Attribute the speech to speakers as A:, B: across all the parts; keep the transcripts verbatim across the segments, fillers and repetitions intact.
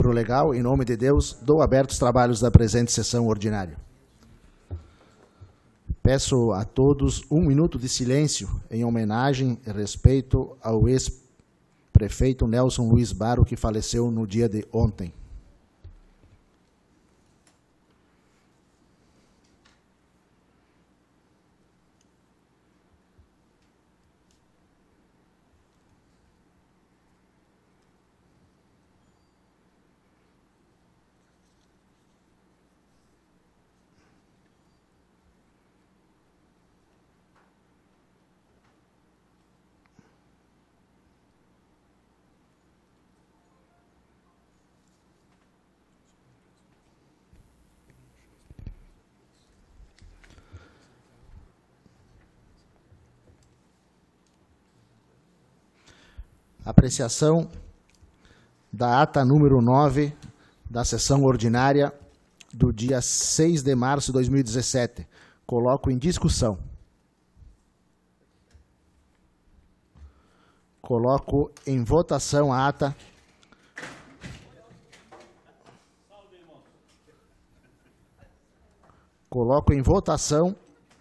A: Pro legal, em nome de Deus, dou abertos os trabalhos da presente sessão ordinária. Peço a todos um minuto de silêncio em homenagem e respeito ao ex-prefeito Nelson Luiz Baro, que faleceu no dia de ontem. Apreciação da ata número nove da sessão ordinária do dia seis de março de dois mil e dezessete. Coloco em discussão. Coloco em votação a ata. Coloco em votação.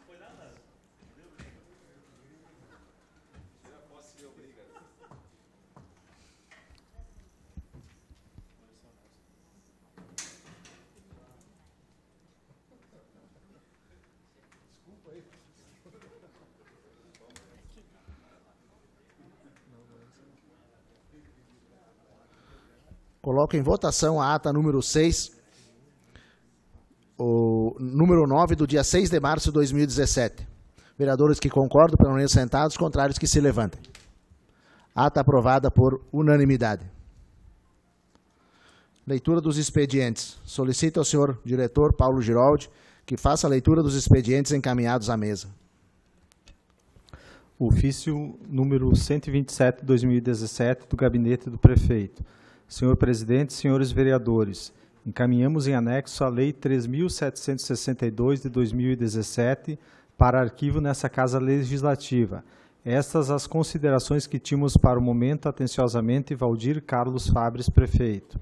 A: Coloco em votação a ata número seis, o número nove do dia seis de março de dois mil e dezessete. Vereadores que concordam, permaneçam sentados, contrários que se levantem. Ata aprovada por unanimidade. Leitura dos expedientes. Solicito ao senhor diretor Paulo Giroldi que faça a leitura dos expedientes encaminhados à mesa.
B: Ofício número cento e vinte e sete de dois mil e dezessete do Gabinete do Prefeito. Senhor Presidente, senhores vereadores, encaminhamos em anexo a Lei três mil setecentos e sessenta e dois de dois mil e dezessete para arquivo nessa Casa Legislativa. Estas as considerações que tínhamos para o momento, atenciosamente, Valdir Carlos Fabres, Prefeito.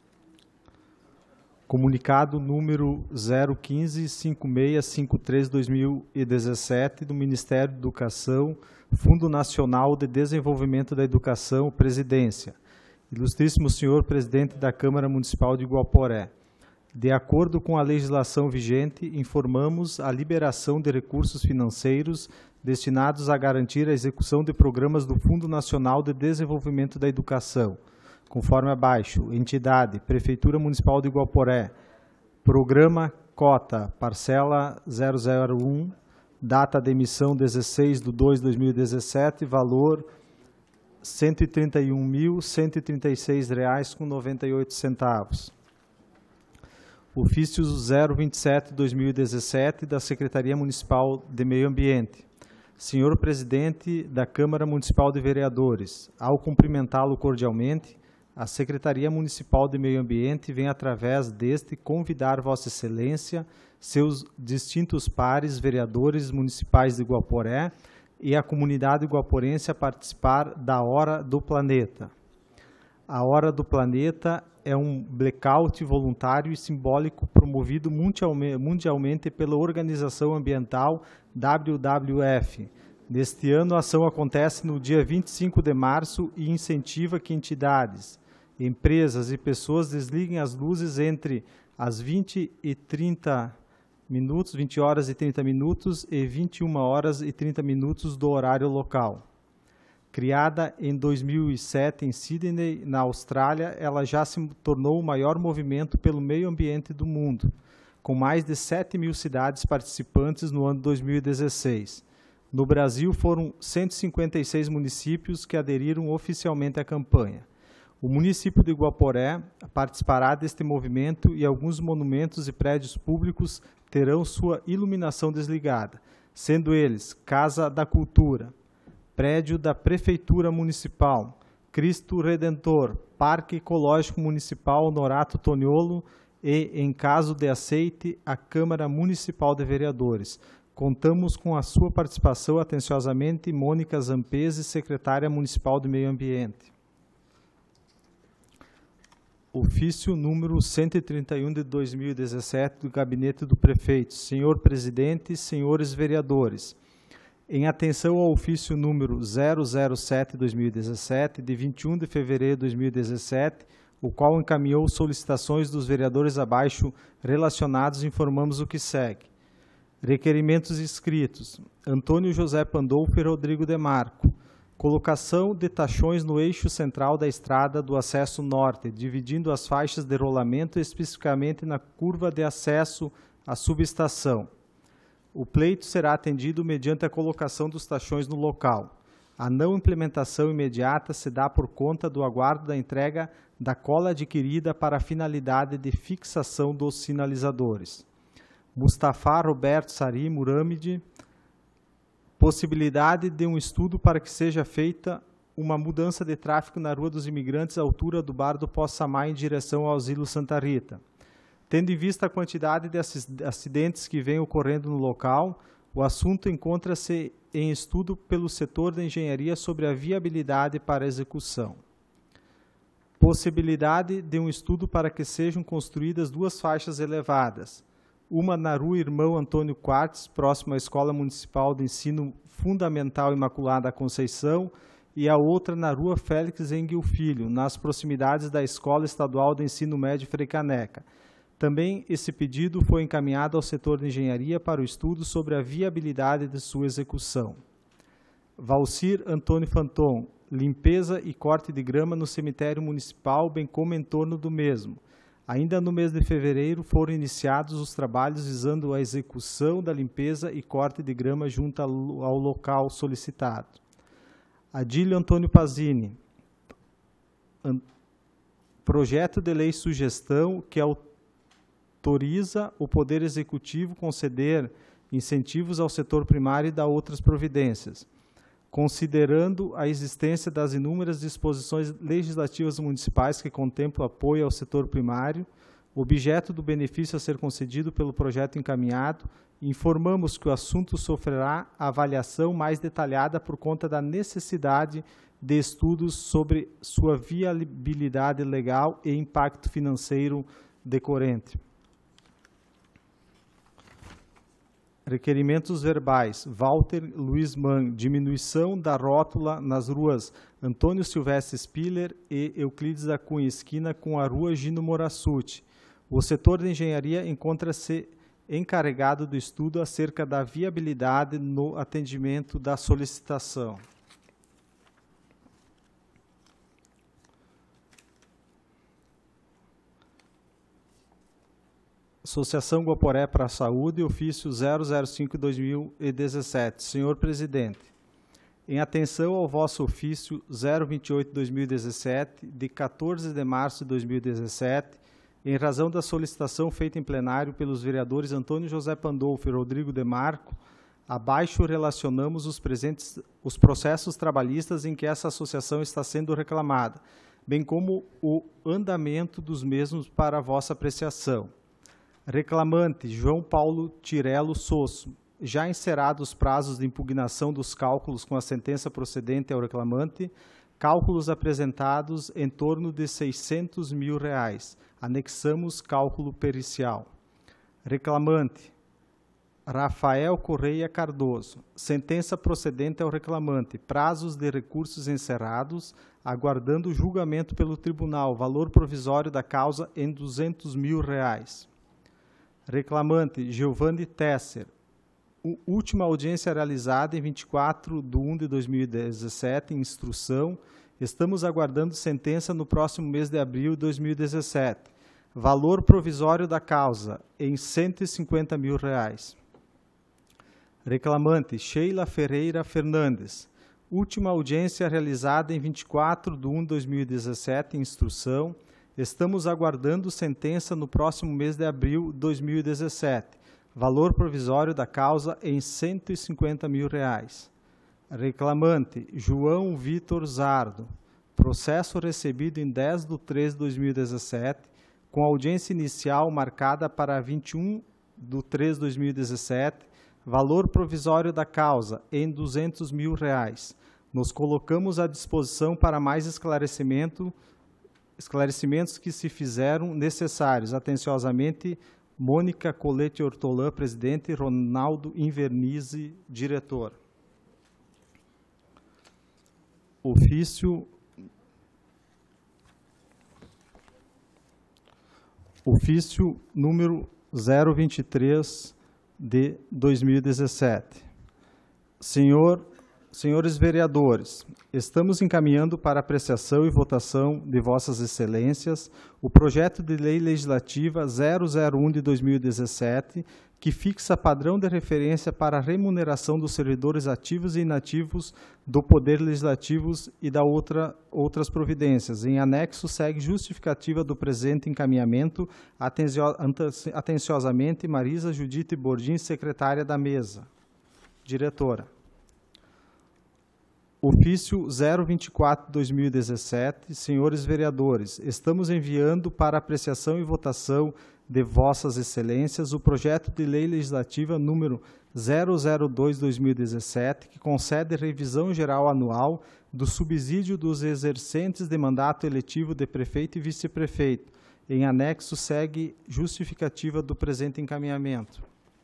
B: Comunicado número zero um cinco cinco seis cinco três barra dois mil e dezessete do Ministério da Educação, Fundo Nacional de Desenvolvimento da Educação, Presidência. Ilustríssimo senhor Presidente da Câmara Municipal de Iguaporé, de acordo com a legislação vigente, informamos a liberação de recursos financeiros destinados a garantir a execução de programas do Fundo Nacional de Desenvolvimento da Educação, conforme abaixo: entidade, Prefeitura Municipal de Iguaporé, programa cota, parcela zero zero um, data de emissão dezesseis de dois de dois mil e dezessete, valor cento e trinta e um mil, cento e trinta e seis reais com noventa e oito centavos. Ofício zero vinte e sete de dois mil e dezessete da Secretaria Municipal de Meio Ambiente. Senhor Presidente da Câmara Municipal de Vereadores, ao cumprimentá-lo cordialmente, a Secretaria Municipal de Meio Ambiente vem, através deste, convidar Vossa Excelência, seus distintos pares, vereadores municipais de Iguaporé, e a comunidade iguaporense a participar da Hora do Planeta. A Hora do Planeta é um blackout voluntário e simbólico promovido mundialmente pela Organização Ambiental W W F. Neste ano, a ação acontece no dia vinte e cinco de março e incentiva que entidades, empresas e pessoas desliguem as luzes entre as vinte e trinta minutos, vinte horas e trinta minutos e vinte e uma horas e trinta minutos do horário local. Criada em dois mil e sete em Sydney, na Austrália, ela já se tornou o maior movimento pelo meio ambiente do mundo, com mais de sete mil cidades participantes no ano de dois mil e dezesseis. No Brasil, foram cento e cinquenta e seis municípios que aderiram oficialmente à campanha. O município de Iguaporé participará deste movimento e alguns monumentos e prédios públicos terão sua iluminação desligada, sendo eles Casa da Cultura, Prédio da Prefeitura Municipal, Cristo Redentor, Parque Ecológico Municipal Norato Toniolo e, em caso de aceite, a Câmara Municipal de Vereadores. Contamos com a sua participação, atenciosamente, Mônica Zampese, Secretária Municipal do Meio Ambiente. Ofício número cento e trinta e um de dois mil e dezessete do Gabinete do Prefeito. Senhor Presidente, senhores vereadores, em atenção ao ofício número zero zero sete de dois mil e dezessete, de vinte e um de fevereiro de dois mil e dezessete, o qual encaminhou solicitações dos vereadores abaixo relacionados, informamos o que segue. Requerimentos escritos. Antônio José Pandolfo e Rodrigo Demarco. Colocação de tachões no eixo central da estrada do acesso norte, dividindo as faixas de rolamento especificamente na curva de acesso à subestação. O pleito será atendido mediante a colocação dos tachões no local. A não implementação imediata se dá por conta do aguardo da entrega da cola adquirida para a finalidade de fixação dos sinalizadores. Mustafa Roberto Sari Muramide, possibilidade de um estudo para que seja feita uma mudança de tráfego na Rua dos Imigrantes à altura do Bar do Possamá em direção ao Asilo Santa Rita. Tendo em vista a quantidade de acidentes que vem ocorrendo no local, o assunto encontra-se em estudo pelo setor da engenharia sobre a viabilidade para a execução. Possibilidade de um estudo para que sejam construídas duas faixas elevadas, uma na Rua Irmão Antônio Quartz, próximo à Escola Municipal de Ensino Fundamental Imaculada Conceição, e a outra na Rua Félix Engel Filho, nas proximidades da Escola Estadual de Ensino Médio Frei Caneca. Também esse pedido foi encaminhado ao setor de engenharia para o estudo sobre a viabilidade de sua execução. Valcir Antônio Fanton, limpeza e corte de grama no cemitério municipal, bem como em torno do mesmo. Ainda no mês de fevereiro foram iniciados os trabalhos visando a execução da limpeza e corte de grama junto ao local solicitado. Adílio Antônio Pazini, projeto de lei sugestão que autoriza o Poder Executivo conceder incentivos ao setor primário e dá outras providências. Considerando a existência das inúmeras disposições legislativas municipais que contemplam apoio ao setor primário, objeto do benefício a ser concedido pelo projeto encaminhado, informamos que o assunto sofrerá avaliação mais detalhada por conta da necessidade de estudos sobre sua viabilidade legal e impacto financeiro decorrente. Requerimentos verbais. Walter Luiz Mann, diminuição da rótula nas ruas Antônio Silvestre Spiller e Euclides da Cunha, esquina com a rua Gino Morassuti. O setor de engenharia encontra-se encarregado do estudo acerca da viabilidade no atendimento da solicitação. Associação Guaporé para a Saúde, ofício zero zero cinco de dois mil e dezessete. Senhor Presidente, em atenção ao vosso ofício zero vinte e oito de dois mil e dezessete, de quatorze de março de dois mil e dezessete, em razão da solicitação feita em plenário pelos vereadores Antônio José Pandolfo e Rodrigo Demarco, abaixo relacionamos os, presentes, os processos trabalhistas em que essa associação está sendo reclamada, bem como o andamento dos mesmos para a vossa apreciação. Reclamante João Paulo Tirelo Sosso, já encerados os prazos de impugnação dos cálculos com a sentença procedente ao reclamante, cálculos apresentados em torno de seiscentos mil reais. Anexamos cálculo pericial. Reclamante Rafael Correia Cardoso, sentença procedente ao reclamante, prazos de recursos encerrados, aguardando julgamento pelo tribunal, valor provisório da causa em duzentos mil reais. Reclamante Giovanni Tesser, última audiência realizada em vinte e quatro de um de dois mil e dezessete, em instrução, estamos aguardando sentença no próximo mês de abril de dois mil e dezessete. Valor provisório da causa em cento e cinquenta mil reais. Reclamante Sheila Ferreira Fernandes, última audiência realizada em vinte e quatro de um de dois mil e dezessete, em instrução, estamos aguardando sentença no próximo mês de abril de dois mil e dezessete. Valor provisório da causa em cento e cinquenta mil reais. Reclamante João Vitor Zardo. Processo recebido em dez de três de dois mil e dezessete, com audiência inicial marcada para vinte e um de três de dois mil e dezessete. Valor provisório da causa em duzentos mil reais. Nos colocamos à disposição para mais esclarecimento esclarecimentos que se fizeram necessários. Atenciosamente, Mônica Colete Hortolã, presidente, Ronaldo Invernizzi, diretor. Ofício Ofício número zero vinte e três de dois mil e dezessete. Senhor, senhores vereadores, estamos encaminhando para apreciação e votação de Vossas Excelências o projeto de lei legislativa zero zero um de dois mil e dezessete, que fixa padrão de referência para a remuneração dos servidores ativos e inativos do Poder Legislativo e da outra, outras providências. Em anexo, segue justificativa do presente encaminhamento, atenciosamente, Marisa Judite Bordim, secretária da mesa. Diretora. Ofício zero vinte e quatro de dois mil e dezessete, senhores vereadores, estamos enviando para apreciação e votação de Vossas Excelências o projeto de lei legislativa número zero zero dois de dois mil e dezessete, que concede revisão geral anual do subsídio dos exercentes de mandato eletivo de prefeito e vice-prefeito. Em anexo, segue justificativa do presente encaminhamento.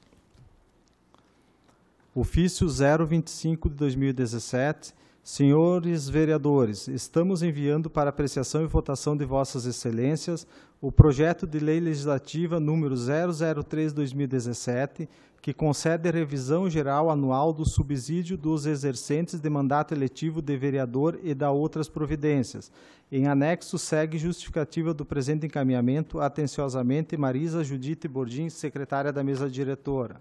B: Ofício zero vinte e cinco de dois mil e dezessete, senhores vereadores, estamos enviando para apreciação e votação de Vossas Excelências o projeto de lei legislativa número zero zero três de dois mil e dezessete, que concede revisão geral anual do subsídio dos exercentes de mandato eletivo de vereador e da outras providências. Em anexo, segue justificativa do presente encaminhamento, atenciosamente, Marisa Judite Bordim, secretária da mesa diretora.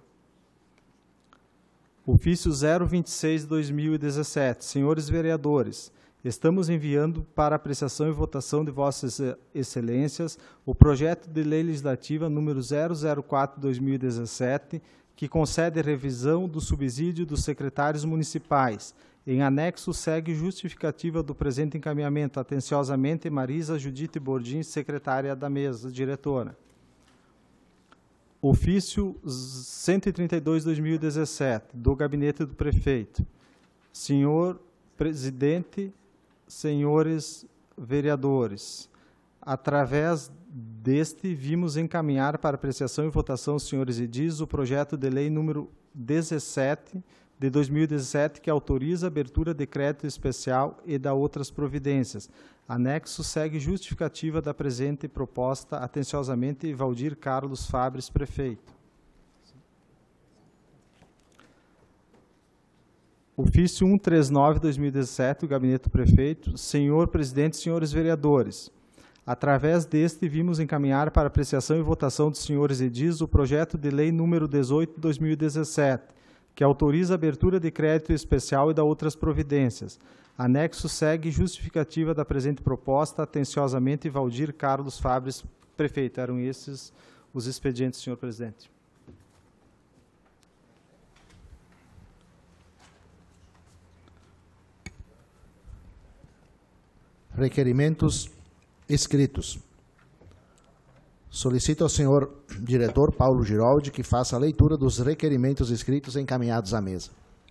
B: Ofício zero vinte e seis de dois mil e dezessete. Senhores vereadores, estamos enviando para apreciação e votação de Vossas Excelências o projeto de lei legislativa número zero zero quatro de dois mil e dezessete, que concede revisão do subsídio dos secretários municipais. Em anexo, segue justificativa do presente encaminhamento. Atenciosamente, Marisa Judite Bordim, secretária da mesa, diretora. Ofício cento e trinta e dois de dois mil e dezessete, do Gabinete do Prefeito. Senhor Presidente, senhores vereadores, através deste, vimos encaminhar para apreciação e votação, senhores edis, o projeto de lei número dezessete de dois mil e dezessete, que autoriza a abertura de crédito especial e da outras providências. Anexo, segue justificativa da presente proposta, atenciosamente, Valdir Carlos Fabres, prefeito. Ofício cento e trinta e nove de dois mil e dezessete, o Gabinete do Prefeito. Senhor Presidente, senhores vereadores, através deste, vimos encaminhar para apreciação e votação dos senhores edis o projeto de lei número dezoito de dois mil e dezessete, que autoriza a abertura de crédito especial e da outras providências. Anexo, segue justificativa da presente proposta, atenciosamente, Valdir Carlos Fabres, prefeito. Eram esses os expedientes, senhor presidente.
A: Requerimentos escritos. Solicito ao senhor diretor Paulo Giroldi que faça a leitura dos requerimentos escritos encaminhados à mesa.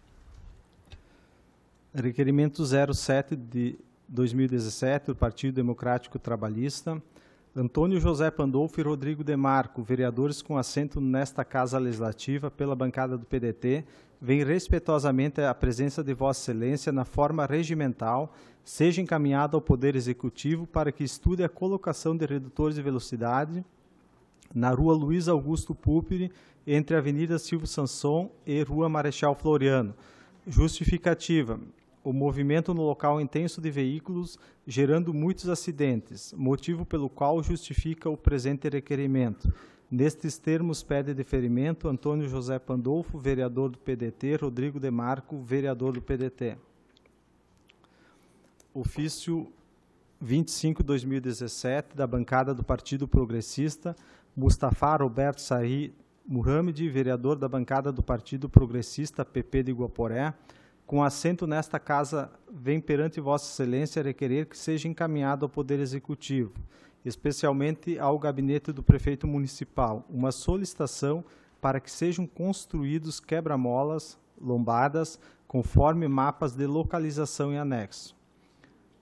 B: Requerimento zero sete de dois mil e dezessete, do Partido Democrático Trabalhista. Antônio José Pandolfo e Rodrigo Demarco, vereadores com assento nesta Casa Legislativa pela bancada do P D T, vem respeitosamente a presença de Vossa Excelência na forma regimental, seja encaminhado ao Poder Executivo para que estude a colocação de redutores de velocidade na Rua Luiz Augusto Pupiri, entre a Avenida Silvio Sanson e Rua Marechal Floriano. Justificativa: o movimento no local intenso de veículos, gerando muitos acidentes, motivo pelo qual justifica o presente requerimento. Nestes termos, pede deferimento Antônio José Pandolfo, vereador do P D T, Rodrigo Demarco, vereador do P D T. Ofício vinte e cinco de dois mil e dezessete, da bancada do Partido Progressista, Mustafa Roberto Sari Muhammad, vereador da bancada do Partido Progressista, P P de Guaporé, com assento nesta Casa, vem perante Vossa Excelência requerer que seja encaminhado ao Poder Executivo, especialmente ao Gabinete do Prefeito Municipal, uma solicitação para que sejam construídos quebra-molas, lombadas, conforme mapas de localização em anexo.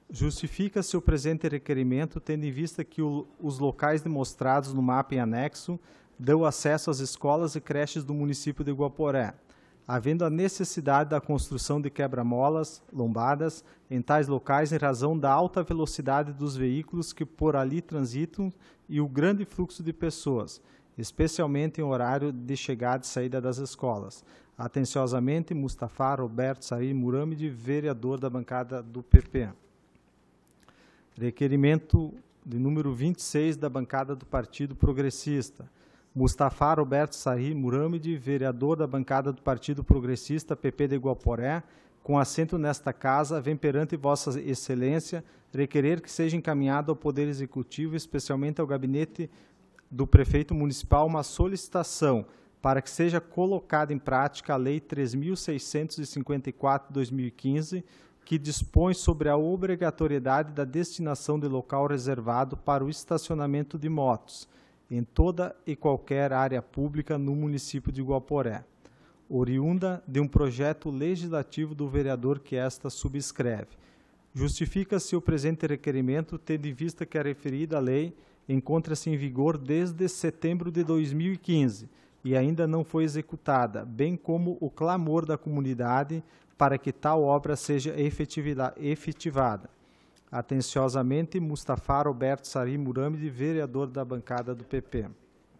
B: Justifica-se o presente requerimento, tendo em vista que o, os locais demonstrados no mapa em anexo dão acesso às escolas e creches do município de Guaporé, havendo a necessidade da construção de quebra-molas, lombadas, em tais locais em razão da alta velocidade dos veículos que por ali transitam e o grande fluxo de pessoas, especialmente em horário de chegada e saída das escolas. Atenciosamente, Mustafa Roberto Sarir Muramide, vereador da bancada do P P. Requerimento de número vinte e seis da bancada do Partido Progressista. Mustafa Roberto Sarir Muramide, vereador da bancada do Partido Progressista P P de Guaporé, com assento nesta casa, vem perante Vossa Excelência requerer que seja encaminhado ao Poder Executivo, especialmente ao gabinete do prefeito municipal, uma solicitação para que seja colocada em prática a Lei três mil seiscentos e cinquenta e quatro de dois mil e quinze, que dispõe sobre a obrigatoriedade da destinação de local reservado para o estacionamento de motos em toda e qualquer área pública no município de Guaporé, oriunda de um projeto legislativo do vereador que esta subscreve. Justifica-se o presente requerimento, tendo em vista que a referida lei encontra-se em vigor desde setembro de dois mil e quinze e ainda não foi executada, bem como o clamor da comunidade para que tal obra seja efetivada. Atenciosamente, Mustafa Roberto Sarir Muramide, vereador da bancada do P P.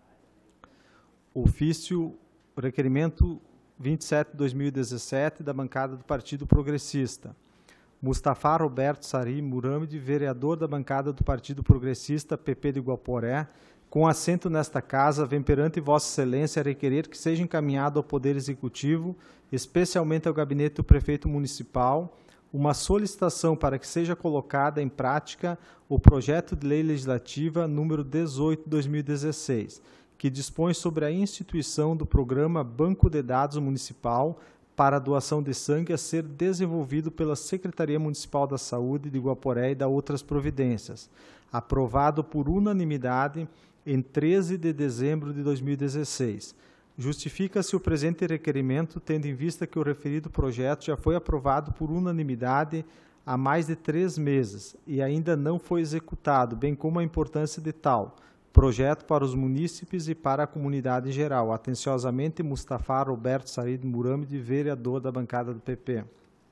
B: Ofício, requerimento vinte e sete de dois mil e dezessete, da bancada do Partido Progressista. Mustafa Roberto Sarir Muramide, vereador da bancada do Partido Progressista P P de Guaporé, com assento nesta casa, vem perante Vossa Excelência requerer que seja encaminhado ao Poder Executivo, especialmente ao gabinete do prefeito municipal, uma solicitação para que seja colocada em prática o projeto de lei legislativa número dezoito de dois mil e dezesseis, que dispõe sobre a instituição do programa Banco de Dados Municipal para a doação de sangue a ser desenvolvido pela Secretaria Municipal da Saúde de Guaporé e da outras providências, aprovado por unanimidade em treze de dezembro de dois mil e dezesseis. Justifica-se o presente requerimento, tendo em vista que o referido projeto já foi aprovado por unanimidade há mais de três meses e ainda não foi executado, bem como a importância de tal projeto para os munícipes e para a comunidade em geral. Atenciosamente, Mustafa Roberto Sarir Muramide, vereador da bancada do P P.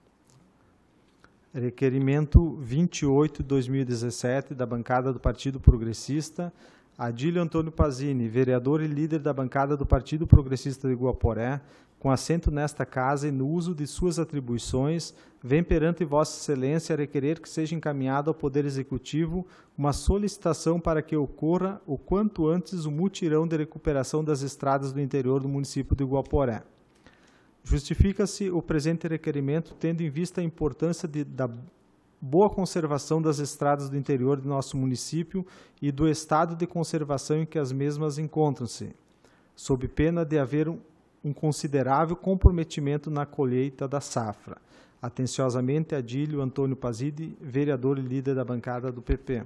B: Requerimento vinte e oito de dois mil e dezessete, da bancada do Partido Progressista, Adílio Antônio Pazini, vereador e líder da bancada do Partido Progressista de Guaporé, com assento nesta casa e no uso de suas atribuições, vem perante Vossa Excelência requerer que seja encaminhado ao Poder Executivo uma solicitação para que ocorra o quanto antes o mutirão de recuperação das estradas do interior do município de Guaporé. Justifica-se o presente requerimento, tendo em vista a importância de, da boa conservação das estradas do interior do nosso município e do estado de conservação em que as mesmas encontram-se, sob pena de haver um, um considerável comprometimento na colheita da safra. Atenciosamente, Adílio Antônio Pazini, vereador e líder da bancada do P P.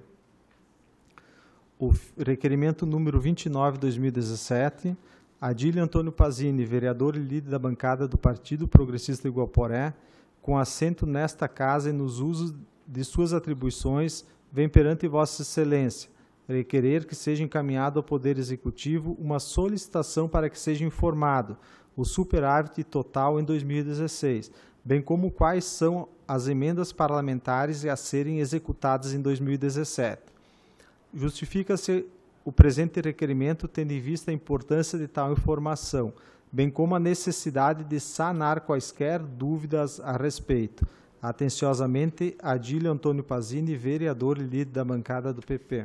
B: O requerimento número vinte e nove de dois mil e dezessete, Adílio Antônio Pazini, vereador e líder da bancada do Partido Progressista de Guaporé, com assento nesta casa e nos usos de suas atribuições, vem perante Vossa Excelência requerer que seja encaminhado ao Poder Executivo uma solicitação para que seja informado o superávit total em dois mil e dezesseis, bem como quais são as emendas parlamentares a serem executadas em dois mil e dezessete. Justifica-se o presente requerimento, tendo em vista a importância de tal informação, bem como a necessidade de sanar quaisquer dúvidas a respeito. Atenciosamente, Adílio Antônio Pazini, vereador e líder da bancada do P P.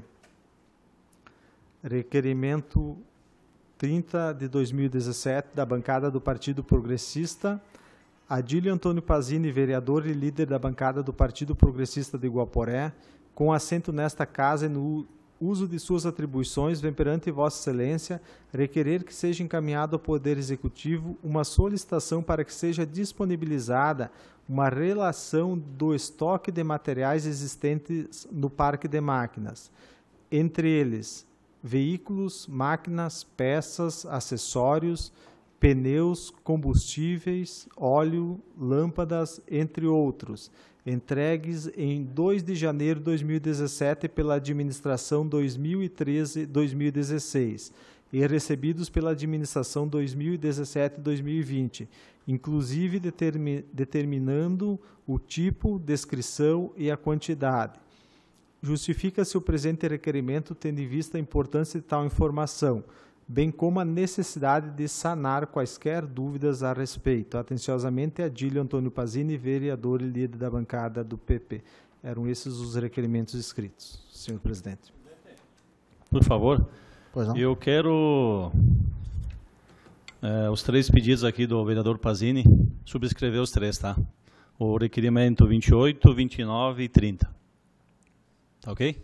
B: Requerimento trinta de dois mil e dezessete, da bancada do Partido Progressista, Adílio Antônio Pazini, vereador e líder da bancada do Partido Progressista de Guaporé, com assento nesta casa e no uso de suas atribuições, vem perante Vossa Excelência requerer que seja encaminhado ao Poder Executivo uma solicitação para que seja disponibilizada uma relação do estoque de materiais existentes no parque de máquinas, entre eles veículos, máquinas, peças, acessórios, pneus, combustíveis, óleo, lâmpadas, entre outros, entregues em dois de janeiro de dois mil e dezessete pela administração dois mil e treze a dois mil e dezesseis e recebidos pela administração dois mil e dezessete a dois mil e vinte, inclusive determi- determinando o tipo, descrição e a quantidade. Justifica-se o presente requerimento tendo em vista a importância de tal informação, bem como a necessidade de sanar quaisquer dúvidas a respeito. Atenciosamente, Adílio Antônio Pazini, vereador e líder da bancada do P P. Eram esses os requerimentos escritos, senhor presidente.
C: Por favor,
A: Pois não?
C: eu quero é, os três pedidos aqui do vereador Pazini, subscrever os três, tá? O requerimento vinte e oito, vinte e nove e trinta. Tá ok?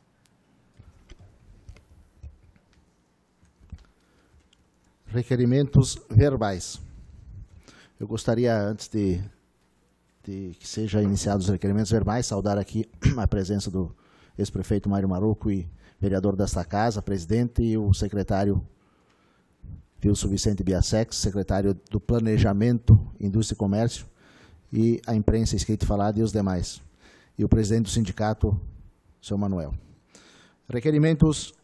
A: Requerimentos verbais. Eu gostaria, antes de, de que sejam iniciados os requerimentos verbais, saudar aqui a presença do ex-prefeito Mário Maruco e vereador desta casa, presidente, e o secretário Wilson Vicente Biasex, secretário do Planejamento, Indústria e Comércio, e a imprensa escrita e falada e os demais. E o presidente do sindicato, senhor Manuel. Requerimentos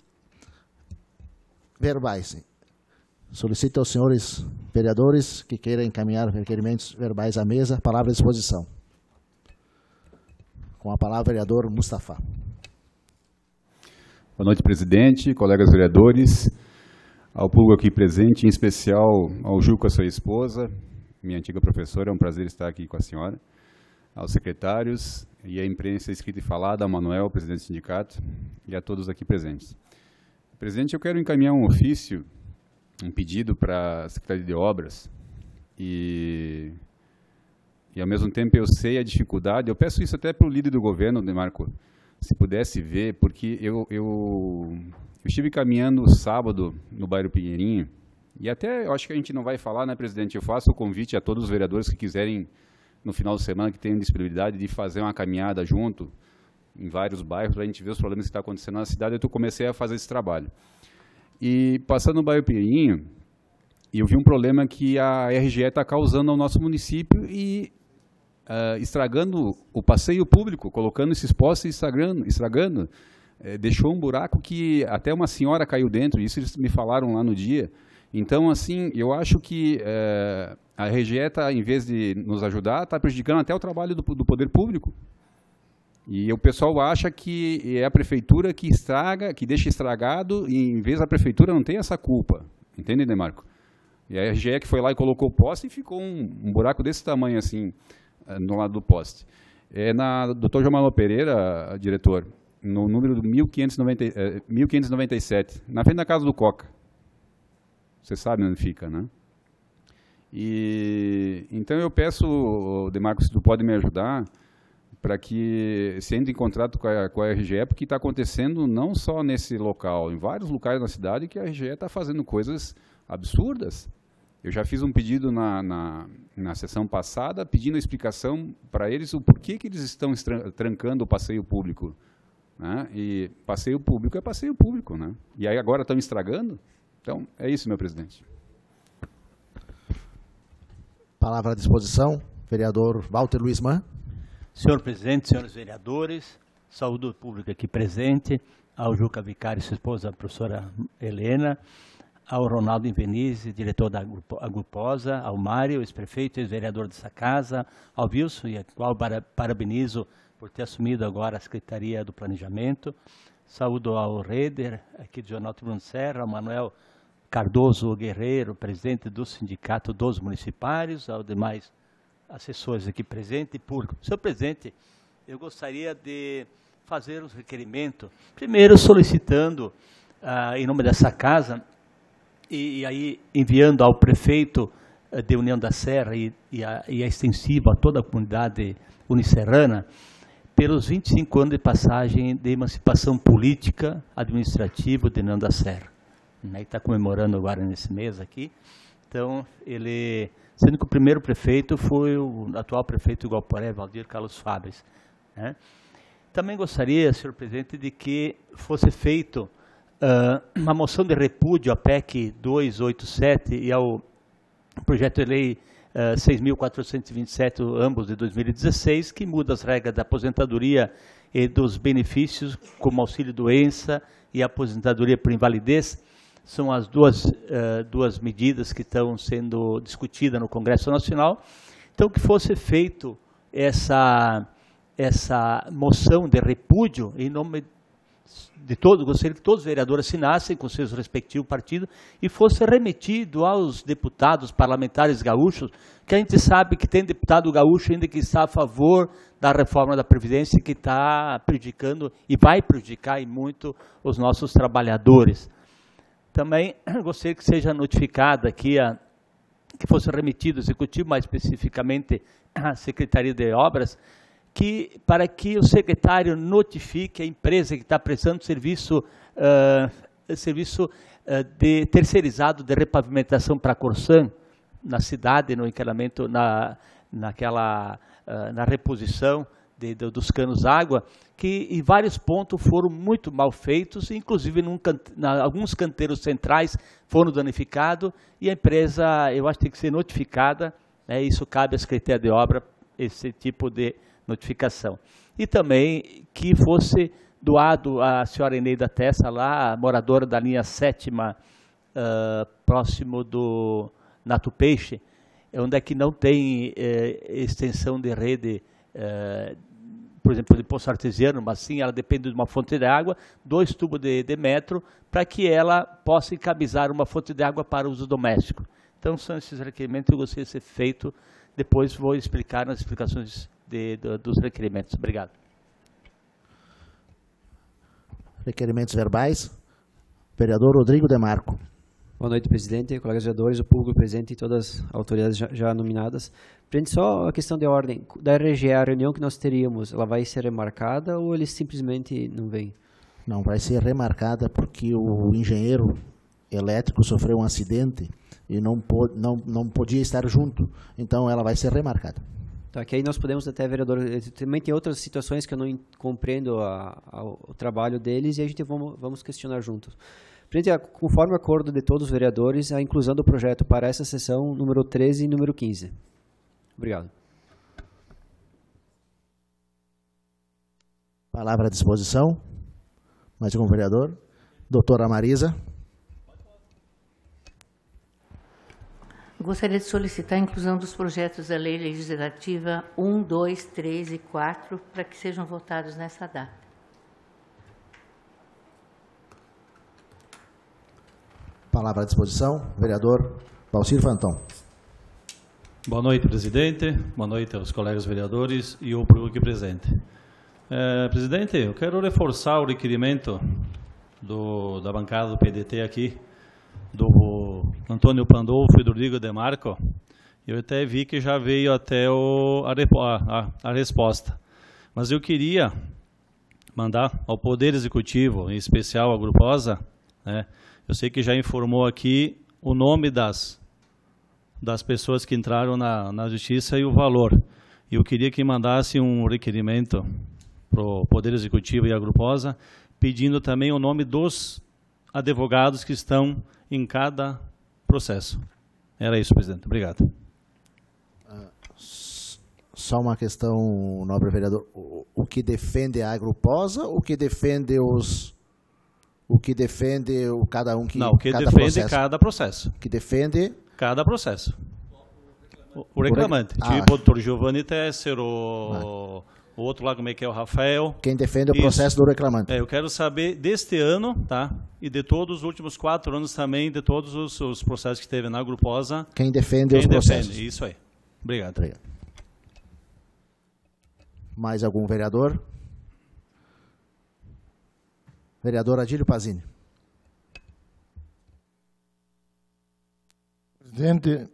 A: verbais. Solicito aos senhores vereadores que queiram encaminhar requerimentos verbais à mesa, palavra à disposição. Com a palavra, vereador Mustafa.
D: Boa noite, presidente, colegas vereadores, ao público aqui presente, em especial ao Juca, sua esposa, minha antiga professora, é um prazer estar aqui com a senhora, aos secretários e à imprensa escrita e falada, ao Manuel, presidente do sindicato, e a todos aqui presentes. Presidente, eu quero encaminhar um ofício, um pedido para a Secretaria de Obras e, e, ao mesmo tempo, eu sei a dificuldade, eu peço isso até para o líder do governo, Demarco, se pudesse ver, porque eu, eu, eu estive caminhando sábado no bairro Pinheirinho, e até eu acho que a gente não vai falar, né, presidente? Eu faço o convite a todos os vereadores que quiserem, no final de semana, que tenham disponibilidade de fazer uma caminhada junto, em vários bairros, para a gente ver os problemas que estão acontecendo na cidade. Eu comecei a fazer esse trabalho. E passando no bairro Pinheirinho, eu vi um problema que a R G E está causando ao nosso município e uh, estragando o passeio público, colocando esses postes e estragando, estragando eh, deixou um buraco que até uma senhora caiu dentro, isso eles me falaram lá no dia. Então, assim, eu acho que eh, a R G E, tá, em vez de nos ajudar, está prejudicando até o trabalho do, do poder público. E o pessoal acha que é a prefeitura que estraga, que deixa estragado, e em vez da prefeitura não tem essa culpa. Entende, Demarco? E a R G E que foi lá e colocou o poste e ficou um, um buraco desse tamanho, assim, no lado do poste. É na doutor João Manuel Pereira, diretor, no número do mil quinhentos e noventa e sete, na frente da casa do Coca. Você sabe onde fica, né? E, então eu peço, Demarco, se tu pode me ajudar, para que se entre em contrato com a, com a R G E, porque está acontecendo não só nesse local, em vários locais na cidade que a R G E está fazendo coisas absurdas. Eu já fiz um pedido na, na, na sessão passada, pedindo explicação para eles o porquê que eles estão trancando o passeio público. Né? E passeio público é passeio público, né? E aí agora estão estragando? Então, é isso, meu presidente.
A: Palavra à disposição, vereador Walter Luiz Mann.
E: Senhor presidente, senhores vereadores, saúde o público aqui presente, ao Juca Vicário, sua esposa, a professora Helena, ao Ronaldo Invenize, diretor da Agruposa, ao Mário, ex-prefeito, ex-vereador dessa casa, ao Wilson, e a qual parabenizo por ter assumido agora a Secretaria do Planejamento. Saúdo ao Reder, aqui do Jornal Tribuna Serra, ao Manuel Cardoso Guerreiro, presidente do Sindicato dos Municipários, aos demais assessores aqui presentes e público. Senhor presidente, eu gostaria de fazer os requerimentos, primeiro solicitando, ah, em nome dessa casa, e, e aí enviando ao prefeito ah, de União da Serra e, e, a, e a extensiva a toda a comunidade unicerrana, pelos vinte e cinco anos de passagem de emancipação política administrativa de União da Serra. Ele está comemorando agora nesse mês aqui. Então, ele, sendo que o primeiro prefeito foi o atual prefeito de Guaporé, Valdir Carlos Fabres. Né? Também gostaria, senhor presidente, de que fosse feito uh, uma moção de repúdio à P E C duzentos e oitenta e sete e ao projeto de lei uh, seis mil quatrocentos e vinte e sete, ambos de dois mil e dezesseis, que muda as regras da aposentadoria e dos benefícios, como auxílio-doença e aposentadoria por invalidez. São as duas, uh, duas medidas que estão sendo discutidas no Congresso Nacional. Então, que fosse feito essa, essa moção de repúdio em nome de todos, gostaria que todos os vereadores assinassem com seus respectivos partidos e fosse remetido aos deputados parlamentares gaúchos, que a gente sabe que tem deputado gaúcho ainda que está a favor da reforma da Previdência, que está prejudicando e vai prejudicar e muito os nossos trabalhadores. Também gostaria que seja notificada aqui, a, que fosse remetido ao Executivo, mais especificamente à Secretaria de Obras, que, para que o secretário notifique a empresa que está prestando serviço, uh, serviço uh, de terceirizado de repavimentação para a Corsan, na cidade, no encanamento, na, naquela, uh, na reposição de, de, dos canos d'água, que em vários pontos foram muito mal feitos, inclusive num, na, alguns canteiros centrais foram danificados, e a empresa, eu acho que tem que ser notificada, né, isso cabe à Secretaria de Obra, esse tipo de notificação. E também que fosse doado à senhora Eneida Tessa, lá, moradora da linha sétima, uh, próximo do Nato Peixe, onde é que não tem eh, extensão de rede, eh, por exemplo, de poço artesiano, mas sim ela depende de uma fonte de água, dois tubos de, de metro, para que ela possa encabizar uma fonte de água para uso doméstico. Então, são esses requerimentos que eu gostaria de ser feito. Depois vou explicar nas explicações de, de, dos requerimentos. Obrigado.
A: Requerimentos verbais. Vereador Rodrigo Demarco.
F: Boa noite, presidente, colegas vereadores, o público presente e todas as autoridades já, já nominadas. Presidente, só a questão de ordem. Da R G A, a reunião que nós teríamos, ela vai ser remarcada ou eles simplesmente não vêm?
A: Não, vai ser remarcada porque o engenheiro elétrico sofreu um acidente e não, pô, não, não podia estar junto. Então, ela vai ser remarcada.
F: Tá, que aí nós podemos até, vereador, também tem outras situações que eu não compreendo a, a, o trabalho deles e a gente vamos, vamos questionar juntos. Presidente, conforme o acordo de todos os vereadores, a inclusão do projeto para essa sessão número treze e número quinze. Obrigado.
A: Palavra à disposição. Mais algum vereador? Doutora Marisa.
G: Gostaria de solicitar a inclusão dos projetos da Lei Legislativa um, dois, três e quatro para que sejam votados nessa data.
A: Palavra à disposição. Vereador Valcir Fantão.
C: Boa noite, presidente. Boa noite aos colegas vereadores e ao público aqui presente. É, presidente, eu quero reforçar o requerimento do, da bancada do P D T aqui, do Antônio Pandolfo e do Rodrigo Demarco. Eu até vi que já veio até o, a, a, a resposta. Mas eu queria mandar ao Poder Executivo, em especial à Gruposa, né, eu sei que já informou aqui o nome das, das pessoas que entraram na, na Justiça e o valor. E eu queria que mandasse um requerimento para o Poder Executivo e a Gruposa, pedindo também o nome dos advogados que estão em cada processo. Era isso, presidente. Obrigado.
A: Uh, só uma questão, nobre vereador. O, o que defende a Gruposa ou o que defende os... O que defende o cada um que...
C: Não, o que
A: cada
C: defende
A: processo.
C: cada processo.
A: Que defende...
C: Cada processo. O, o reclamante.
A: O rec...
C: Tipo
A: ah.
C: o doutor Giovanni Tesser, o, ah. o outro lá, como é que é, o Rafael.
A: Quem defende o
C: Isso.
A: processo do reclamante.
C: É, eu quero saber deste ano, tá? E de todos os últimos quatro anos também, de todos os, os processos que teve na Gruposa.
A: Quem defende
C: quem
A: os
C: defende.
A: processos.
C: Isso aí. Obrigado.
A: Obrigado. Mais algum vereador? Vereador Adílio Pazini.
H: Presidente,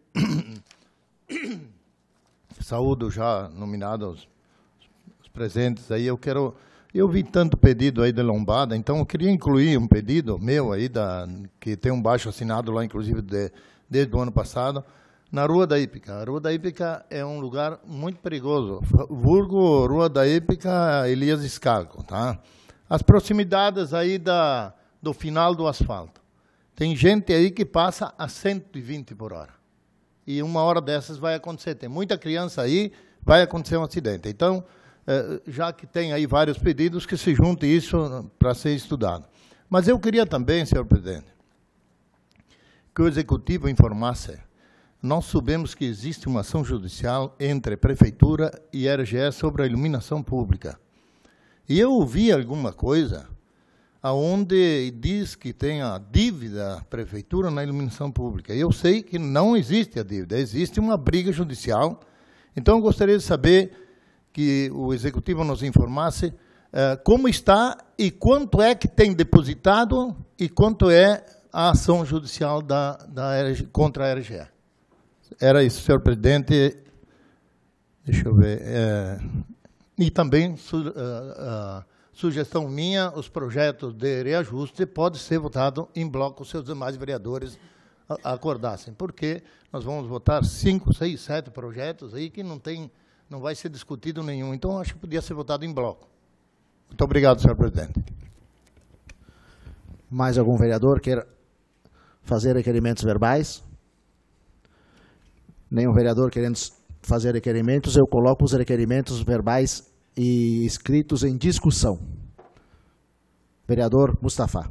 H: saúdo já nominados os presentes aí. Eu quero, eu vi tanto pedido aí de lombada, então eu queria incluir um pedido meu aí da que tem um baixo assinado lá, inclusive de, desde o ano passado, na Rua da Hípica. A Rua da Hípica é um lugar muito perigoso. Vulgo Rua da Hípica Elias Escargo, tá? As proximidades aí da, do final do asfalto. Tem gente aí que passa a cento e vinte por hora. e uma hora dessas vai acontecer. Tem muita criança aí, vai acontecer um acidente. Então, já que tem aí vários pedidos, que se junte isso para ser estudado. Mas eu queria também, senhor presidente, que o Executivo informasse. Nós soubemos que existe uma ação judicial entre a Prefeitura e a R G E sobre a iluminação pública. E eu ouvi alguma coisa onde diz que tem a dívida da Prefeitura na iluminação pública. Eu sei que não existe a dívida, existe uma briga judicial. Então, eu gostaria de saber que o Executivo nos informasse uh, como está e quanto é que tem depositado e quanto é a ação judicial da, da R G E, contra a R G E. Era isso, senhor presidente. Deixa eu ver. É, e também, su, uh, uh, sugestão minha, os projetos de reajuste podem ser votados em bloco, se os demais vereadores acordassem, porque nós vamos votar cinco, seis, sete projetos aí que não, tem, não vai ser discutido nenhum. Então, acho que podia ser votado em bloco. Muito obrigado, senhor presidente.
A: Mais algum vereador queira fazer requerimentos verbais? Nenhum vereador querendo fazer requerimentos, eu coloco os requerimentos verbais e escritos em discussão. Vereador Mustafa.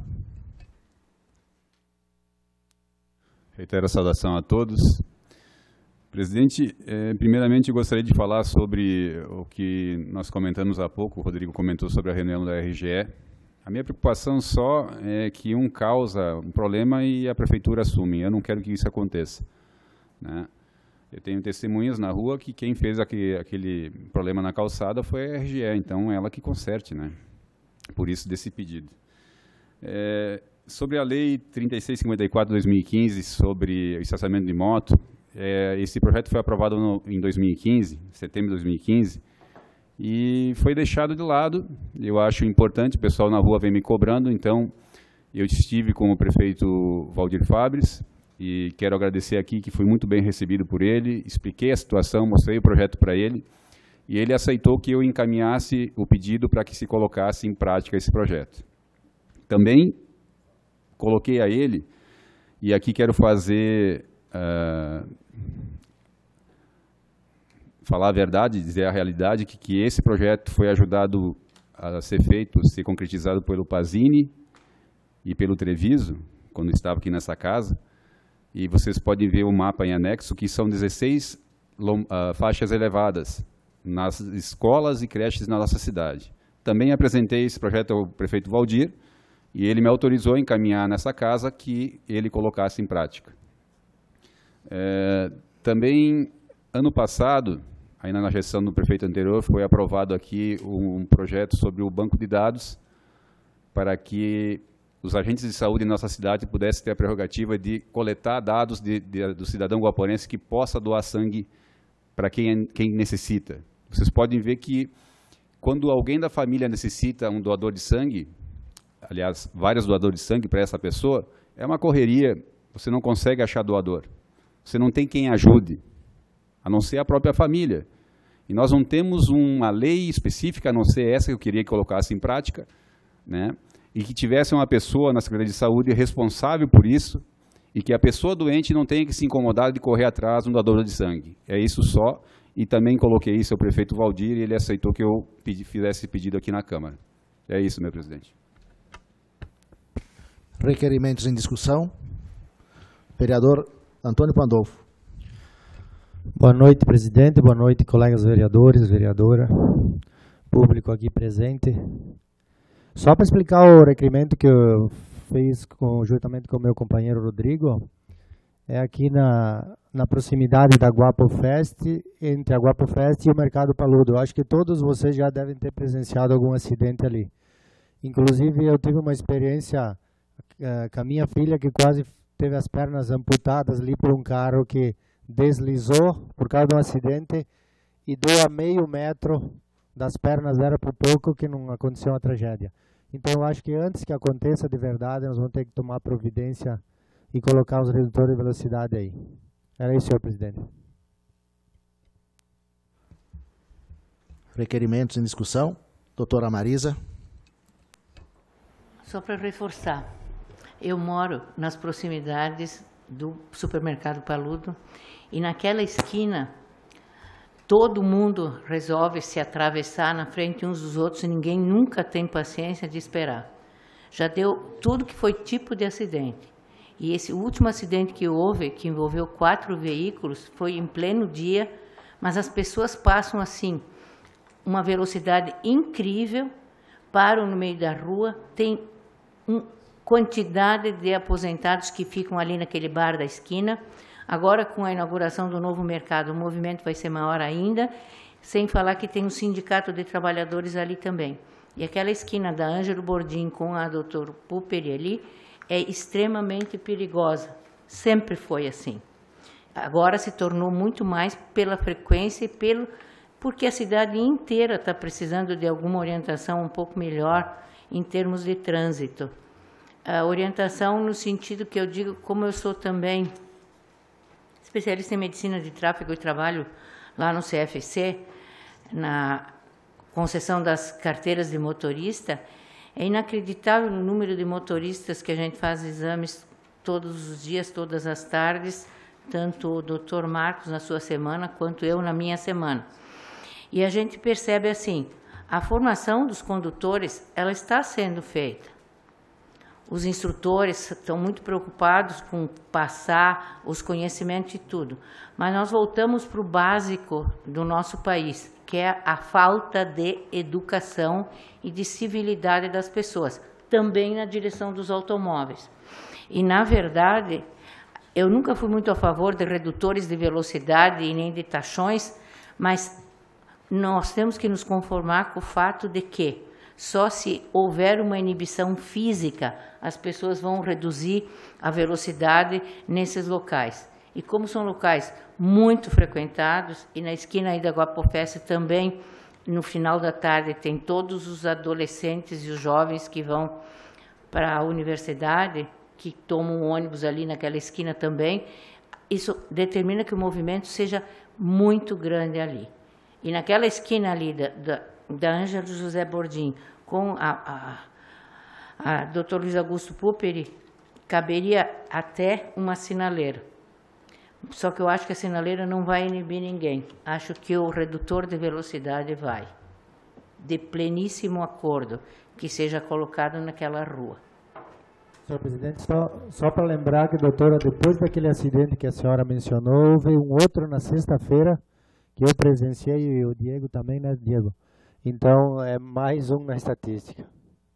D: Reitero a saudação a todos. Presidente, eh, primeiramente eu gostaria de falar sobre o que nós comentamos há pouco, o Rodrigo comentou sobre a reunião da R G E. A minha preocupação só é que um causa um problema e a Prefeitura assume. Eu não quero que isso aconteça, né? Eu tenho testemunhas na rua que quem fez aquele, aquele problema na calçada foi a R G E, então ela que conserte, né? Por isso desse pedido. É, sobre a Lei trinta e seis cinquenta e quatro de dois mil e quinze, sobre o estacionamento de moto, é, esse projeto foi aprovado no, em dois mil e quinze, setembro de dois mil e quinze, e foi deixado de lado. Eu acho importante, o pessoal na rua vem me cobrando, então eu estive com o prefeito Valdir Fabres, e quero agradecer aqui que fui muito bem recebido por ele, expliquei a situação, mostrei o projeto para ele, e ele aceitou que eu encaminhasse o pedido para que se colocasse em prática esse projeto. Também coloquei a ele, e aqui quero fazer, uh, falar a verdade, dizer a realidade, que, que esse projeto foi ajudado a ser feito, a ser concretizado pelo Pazini e pelo Treviso, quando estava aqui nessa casa. E vocês podem ver o mapa em anexo, que são dezesseis uh, faixas elevadas nas escolas e creches na nossa cidade. Também apresentei esse projeto ao prefeito Valdir, e ele me autorizou a encaminhar nessa casa que ele colocasse em prática. É, também, ano passado, ainda na gestão do prefeito anterior, foi aprovado aqui um projeto sobre o banco de dados para que os agentes de saúde em nossa cidade pudessem ter a prerrogativa de coletar dados de, de, do cidadão guaporense que possa doar sangue para quem, quem necessita. Vocês podem ver que, quando alguém da família necessita um doador de sangue, aliás, vários doadores de sangue para essa pessoa, é uma correria, você não consegue achar doador. Você não tem quem ajude, a não ser a própria família. E nós não temos uma lei específica, a não ser essa que eu queria que colocasse em prática, né? E que tivesse uma pessoa na Secretaria de Saúde responsável por isso, e que a pessoa doente não tenha que se incomodar de correr atrás de um doador de sangue. É isso só, e também coloquei isso ao prefeito Valdir, e ele aceitou que eu pedi, fizesse esse pedido aqui na Câmara. É isso, meu presidente.
A: Requerimentos em discussão. Vereador Antônio Pandolfo.
I: Boa noite, presidente. Boa noite, colegas vereadores, vereadora, público aqui presente. Só para explicar o requerimento que eu fiz conjuntamente com o meu companheiro Rodrigo, é aqui na, na proximidade da Guapo Fest, entre a Guapo Fest e o Mercado Paludo. Eu acho que todos vocês já devem ter presenciado algum acidente ali. Inclusive, eu tive uma experiência uh, com a minha filha, que quase teve as pernas amputadas ali por um carro que deslizou por causa de um acidente e deu a meio metro das pernas, era por pouco que não aconteceu uma tragédia. Então, eu acho que antes que aconteça de verdade, nós vamos ter que tomar providência e colocar os redutores de velocidade aí. Era isso, senhor presidente.
A: Requerimentos em discussão. Doutora Marisa.
G: Só para reforçar, eu moro nas proximidades do supermercado Paludo e naquela esquina todo mundo resolve se atravessar na frente uns dos outros e ninguém nunca tem paciência de esperar. Já deu tudo que foi tipo de acidente. E esse último acidente que houve, que envolveu quatro veículos, foi em pleno dia, mas as pessoas passam assim, uma velocidade incrível, param no meio da rua, tem uma quantidade de aposentados que ficam ali naquele bar da esquina. Agora, com a inauguração do novo mercado, o movimento vai ser maior ainda, sem falar que tem um sindicato de trabalhadores ali também. E aquela esquina da Ângelo Bordim com a doutor Puperi ali é extremamente perigosa. Sempre foi assim. Agora se tornou muito mais pela frequência e pelo... porque a cidade inteira está precisando de alguma orientação um pouco melhor em termos de trânsito. A orientação no sentido que eu digo, como eu sou também especialista em medicina de tráfego e trabalho lá no C F C, na concessão das carteiras de motorista, é inacreditável o número de motoristas que a gente faz exames todos os dias, todas as tardes, tanto o doutor Marcos na sua semana, quanto eu na minha semana. E a gente percebe assim, a formação dos condutores, ela está sendo feita. Os instrutores estão muito preocupados com passar os conhecimentos e tudo. Mas nós voltamos para o básico do nosso país, que é a falta de educação e de civilidade das pessoas, também na direção dos automóveis. E, na verdade, eu nunca fui muito a favor de redutores de velocidade e nem de taxões, mas nós temos que nos conformar com o fato de que só se houver uma inibição física, as pessoas vão reduzir a velocidade nesses locais. E como são locais muito frequentados, e na esquina aí da Guapofessa também, no final da tarde, tem todos os adolescentes e os jovens que vão para a universidade, que tomam um ônibus ali naquela esquina também, isso determina que o movimento seja muito grande ali. E naquela esquina ali da, da, da Ângelo José Bordim, com a, a, a doutor Luiz Augusto Puperi, caberia até uma sinaleira. Só que eu acho que a sinaleira não vai inibir ninguém. Acho que o redutor de velocidade vai. De pleníssimo acordo que seja colocado naquela rua.
I: Senhor presidente, só, só para lembrar que, doutora, depois daquele acidente que a senhora mencionou, houve um outro na sexta-feira, que eu presenciei, e o Diego também, né, Diego? Então, é mais um na estatística.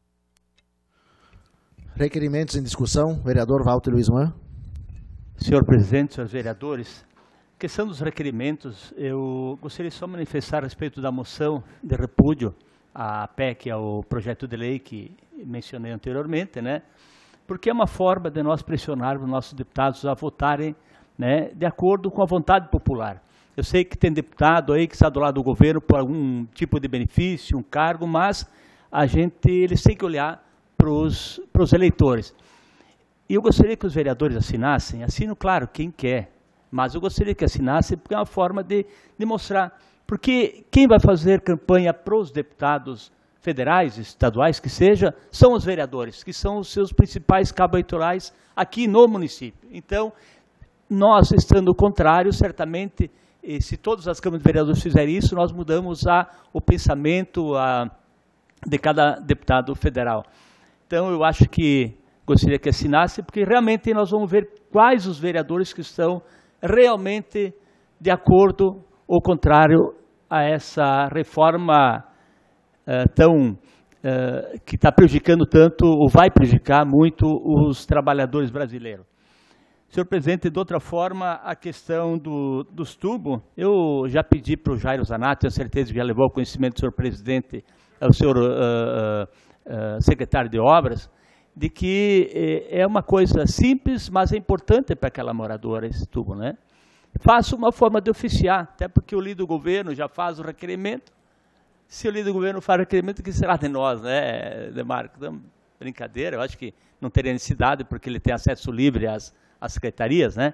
A: Requerimentos em discussão. Vereador Walter Luiz Mann.
E: Senhor presidente, senhores vereadores, questão dos requerimentos, eu gostaria só de manifestar a respeito da moção de repúdio à P E C, ao projeto de lei que mencionei anteriormente, né? Porque é uma forma de nós pressionarmos os nossos deputados a votarem, né, de acordo com a vontade popular. Eu sei que tem deputado aí que está do lado do governo por algum tipo de benefício, um cargo, mas a gente, eles têm que olhar para os para os eleitores. E eu gostaria que os vereadores assinassem, assinam, claro, quem quer, mas eu gostaria que assinassem porque é uma forma de, de mostrar. Porque quem vai fazer campanha para os deputados federais, estaduais, que seja, são os vereadores, que são os seus principais cabos eleitorais aqui no município. Então, nós, estando contrário, certamente, e se todas as câmaras de vereadores fizerem isso, nós mudamos a, o pensamento a, de cada deputado federal. Então, eu acho que gostaria que assinasse, porque realmente nós vamos ver quais os vereadores que estão realmente de acordo ou contrário a essa reforma uh, tão, uh, que está prejudicando tanto, ou vai prejudicar muito os trabalhadores brasileiros. Senhor presidente, de outra forma, a questão do, dos tubos, eu já pedi para o Jairo Zanato, tenho certeza que já levou ao conhecimento do senhor presidente, ao senhor uh, uh, uh, secretário de obras, de que é uma coisa simples, mas é importante para aquela moradora esse tubo, né? Faça uma forma de oficiar, até porque o líder do governo já faz o requerimento. Se o líder do governo faz o requerimento, o que será de nós, né, Demarco? Então, brincadeira, eu acho que não teria necessidade, porque ele tem acesso livre às, às secretarias, né?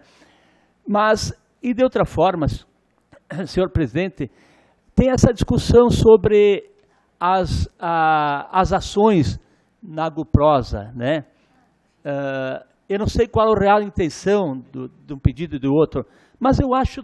E: Mas, e de outra forma, senhor presidente, tem essa discussão sobre as, a, as ações na Guprosa, né? Uh, Eu não sei qual a real intenção do, de um pedido e do outro, mas eu acho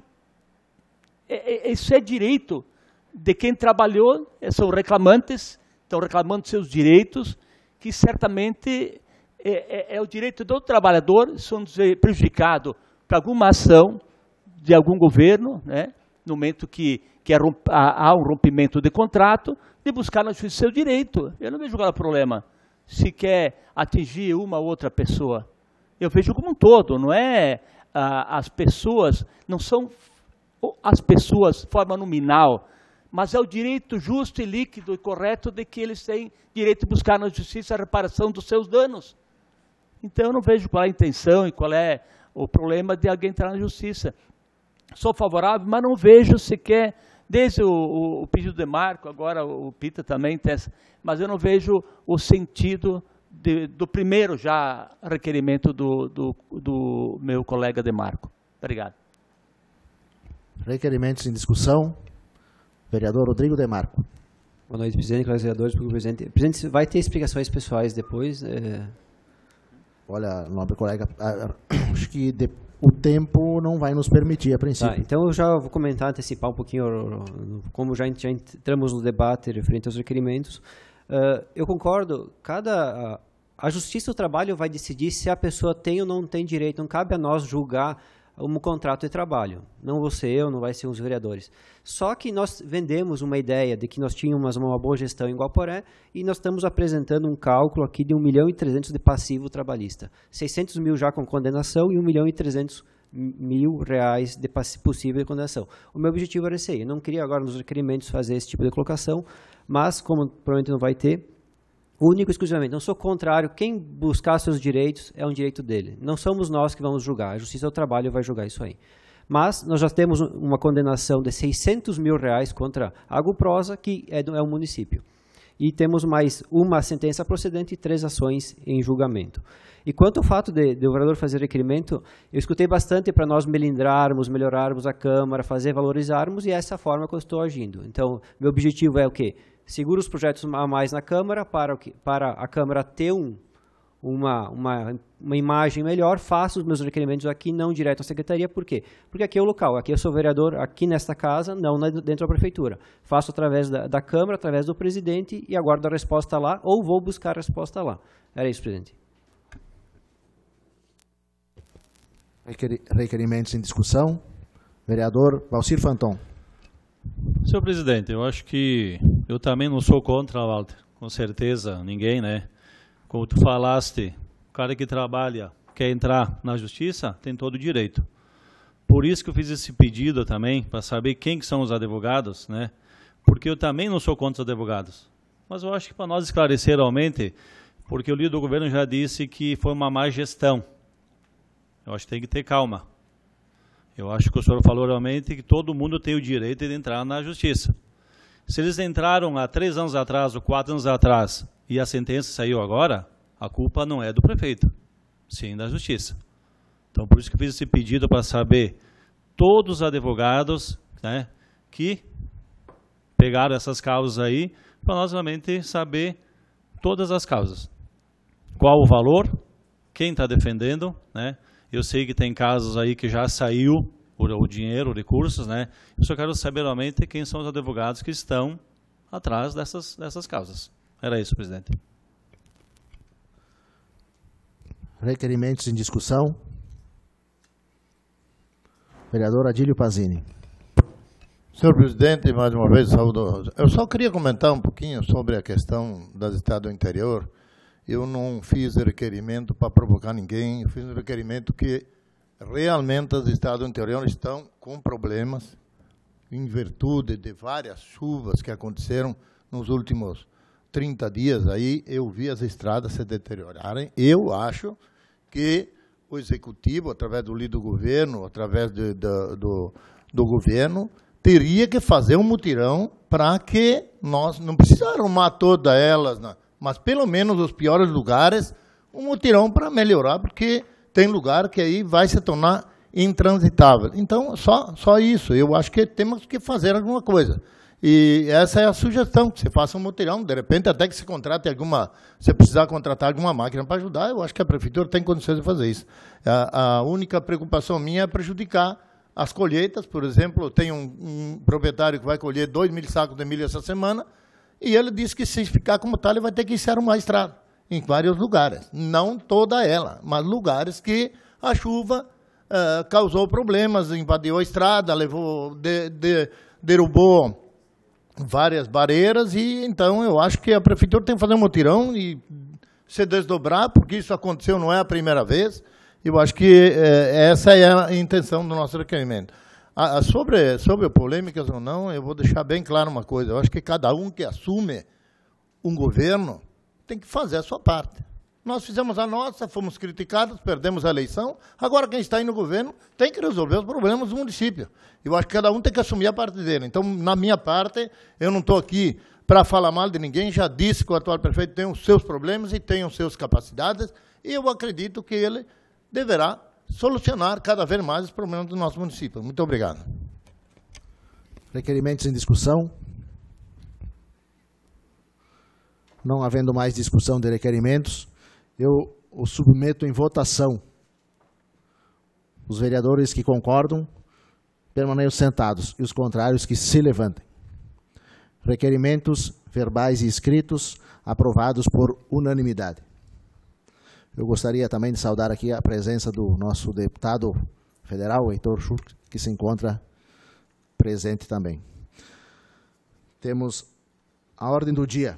E: é, é, isso é direito de quem trabalhou, são reclamantes, estão reclamando seus direitos, que certamente é, é, é o direito do trabalhador, são prejudicados por alguma ação de algum governo, né, no momento que, que há um rompimento de contrato, de buscar na justiça seu direito. Eu não vejo qual é o problema, se quer atingir uma ou outra pessoa. Eu vejo como um todo, não é ah, as pessoas, não são as pessoas de forma nominal, mas é o direito justo e líquido e correto de que eles têm direito de buscar na justiça a reparação dos seus danos. Então eu não vejo qual é a intenção e qual é o problema de alguém entrar na justiça. Sou favorável, mas não vejo sequer, desde o, o, o pedido de Marco, agora o Pita também tem, mas eu não vejo o sentido de, do primeiro já requerimento do, do, do meu colega de Marco. Obrigado.
A: Requerimentos em discussão. Vereador Rodrigo de Marco.
F: Boa noite, presidente, colegas vereadores, presidente. Presidente, vai ter explicações pessoais depois? É...
A: Olha, nobre colega, acho que de, o tempo não vai nos permitir, a princípio.
F: Tá, então eu já vou comentar, antecipar um pouquinho, como já, já entramos no debate referente aos requerimentos. Uh, eu concordo, cada, uh, a Justiça do Trabalho vai decidir se a pessoa tem ou não tem direito, não cabe a nós julgar um contrato de trabalho. Não vou ser eu, não vai ser os vereadores. Só que nós vendemos uma ideia de que nós tínhamos uma boa gestão em Guaporé e nós estamos apresentando um cálculo aqui de um milhão e trezentos de passivo trabalhista. seiscentos mil já com condenação e um milhão e trezentos mil reais de possível condenação. O meu objetivo era esse aí. Eu não queria agora nos requerimentos fazer esse tipo de colocação, mas como provavelmente não vai ter, único e exclusivamente, não sou contrário, quem buscar seus direitos é um direito dele. Não somos nós que vamos julgar, a Justiça do Trabalho vai julgar isso aí. Mas nós já temos uma condenação de seiscentos mil reais contra a Aguprosa, que é, do, é um município. E temos mais uma sentença procedente e três ações em julgamento. E quanto ao fato de, de o vereador fazer requerimento, eu escutei bastante para nós melindrarmos, melhorarmos a Câmara, fazer, valorizarmos, e é essa forma que eu estou agindo. Então, meu objetivo é o quê? Segura os projetos a mais na Câmara, para, o que, para a Câmara ter um, uma, uma, uma imagem melhor, faço os meus requerimentos aqui, não direto à Secretaria. Por quê? Porque aqui é o local, aqui eu sou vereador, aqui nesta casa, não dentro da Prefeitura. Faço através da, da Câmara, através do presidente, e aguardo a resposta lá, ou vou buscar a resposta lá. Era isso, presidente.
A: Requerimentos em discussão. Vereador Valcir Fanton.
C: Senhor presidente, eu acho que eu também não sou contra, Walter, com certeza, ninguém, né? Como tu falaste, o cara que trabalha, quer entrar na justiça, tem todo o direito. Por isso que eu fiz esse pedido também, para saber quem que são os advogados, né? Porque eu também não sou contra os advogados. Mas eu acho que para nós esclarecer realmente, porque o líder do governo já disse que foi uma má gestão. Eu acho que tem que ter calma. Eu acho que o senhor falou realmente que todo mundo tem o direito de entrar na justiça. Se eles entraram há três anos atrás ou quatro anos atrás e a sentença saiu agora, a culpa não é do prefeito, sim da justiça. Então, por isso que eu fiz esse pedido para saber todos os advogados, né, que pegaram essas causas aí, para nós realmente saber todas as causas. Qual o valor, quem está defendendo, né? Eu sei que tem casos aí que já saiu o, o dinheiro, recursos, né? Eu só quero saber realmente quem são os advogados que estão atrás dessas, dessas causas. Era isso, presidente.
A: Requerimentos em discussão. Vereador Adílio Pazini.
H: Senhor presidente, mais uma vez, saúdo. Eu só queria comentar um pouquinho sobre a questão das estradas do interior. Eu não fiz requerimento para provocar ninguém, eu fiz um requerimento que realmente as estradas do interior estão com problemas, em virtude de várias chuvas que aconteceram nos últimos trinta dias. Aí eu vi as estradas se deteriorarem. Eu acho que o executivo, através do líder do governo, através de, de, do, do governo, teria que fazer um mutirão para que nós não precisamos arrumar todas elas, né? Mas pelo menos os piores lugares, um mutirão para melhorar, porque tem lugar que aí vai se tornar intransitável. Então, só, só isso. Eu acho que temos que fazer alguma coisa. E essa é a sugestão, que você faça um mutirão, de repente até que se contrate alguma, se precisar contratar alguma máquina para ajudar, eu acho que a prefeitura tem condições de fazer isso. A, a única preocupação minha é prejudicar as colheitas. Por exemplo, tem um, um proprietário que vai colher dois mil sacos de milho essa semana, e ele disse que se ficar como tal, ele vai ter que iniciar uma estrada em vários lugares. Não toda ela, mas lugares que a chuva uh, causou problemas, invadiu a estrada, levou, de, de, derrubou várias barreiras, e então eu acho que a prefeitura tem que fazer um mutirão e se desdobrar, porque isso aconteceu, não é a primeira vez. Eu acho que eh, essa é a intenção do nosso requerimento. A, a sobre, sobre polêmicas ou não, eu vou deixar bem claro uma coisa. Eu acho que cada um que assume um governo tem que fazer a sua parte. Nós fizemos a nossa, fomos criticados, perdemos a eleição. Agora quem está aí no governo tem que resolver os problemas do município. Eu acho que cada um tem que assumir a parte dele. Então, na minha parte, eu não estou aqui para falar mal de ninguém. Já disse que o atual prefeito tem os seus problemas e tem as suas capacidades. E eu acredito que ele deverá solucionar cada vez mais os problemas do nosso município. Muito obrigado.
A: Requerimentos em discussão. Não havendo mais discussão de requerimentos, eu o submeto em votação. Os vereadores que concordam, permaneçam sentados, e os contrários que se levantem. Requerimentos verbais e escritos aprovados por unanimidade. Eu gostaria também de saudar aqui a presença do nosso deputado federal, Heitor Schurk, que se encontra presente também. Temos a ordem do dia.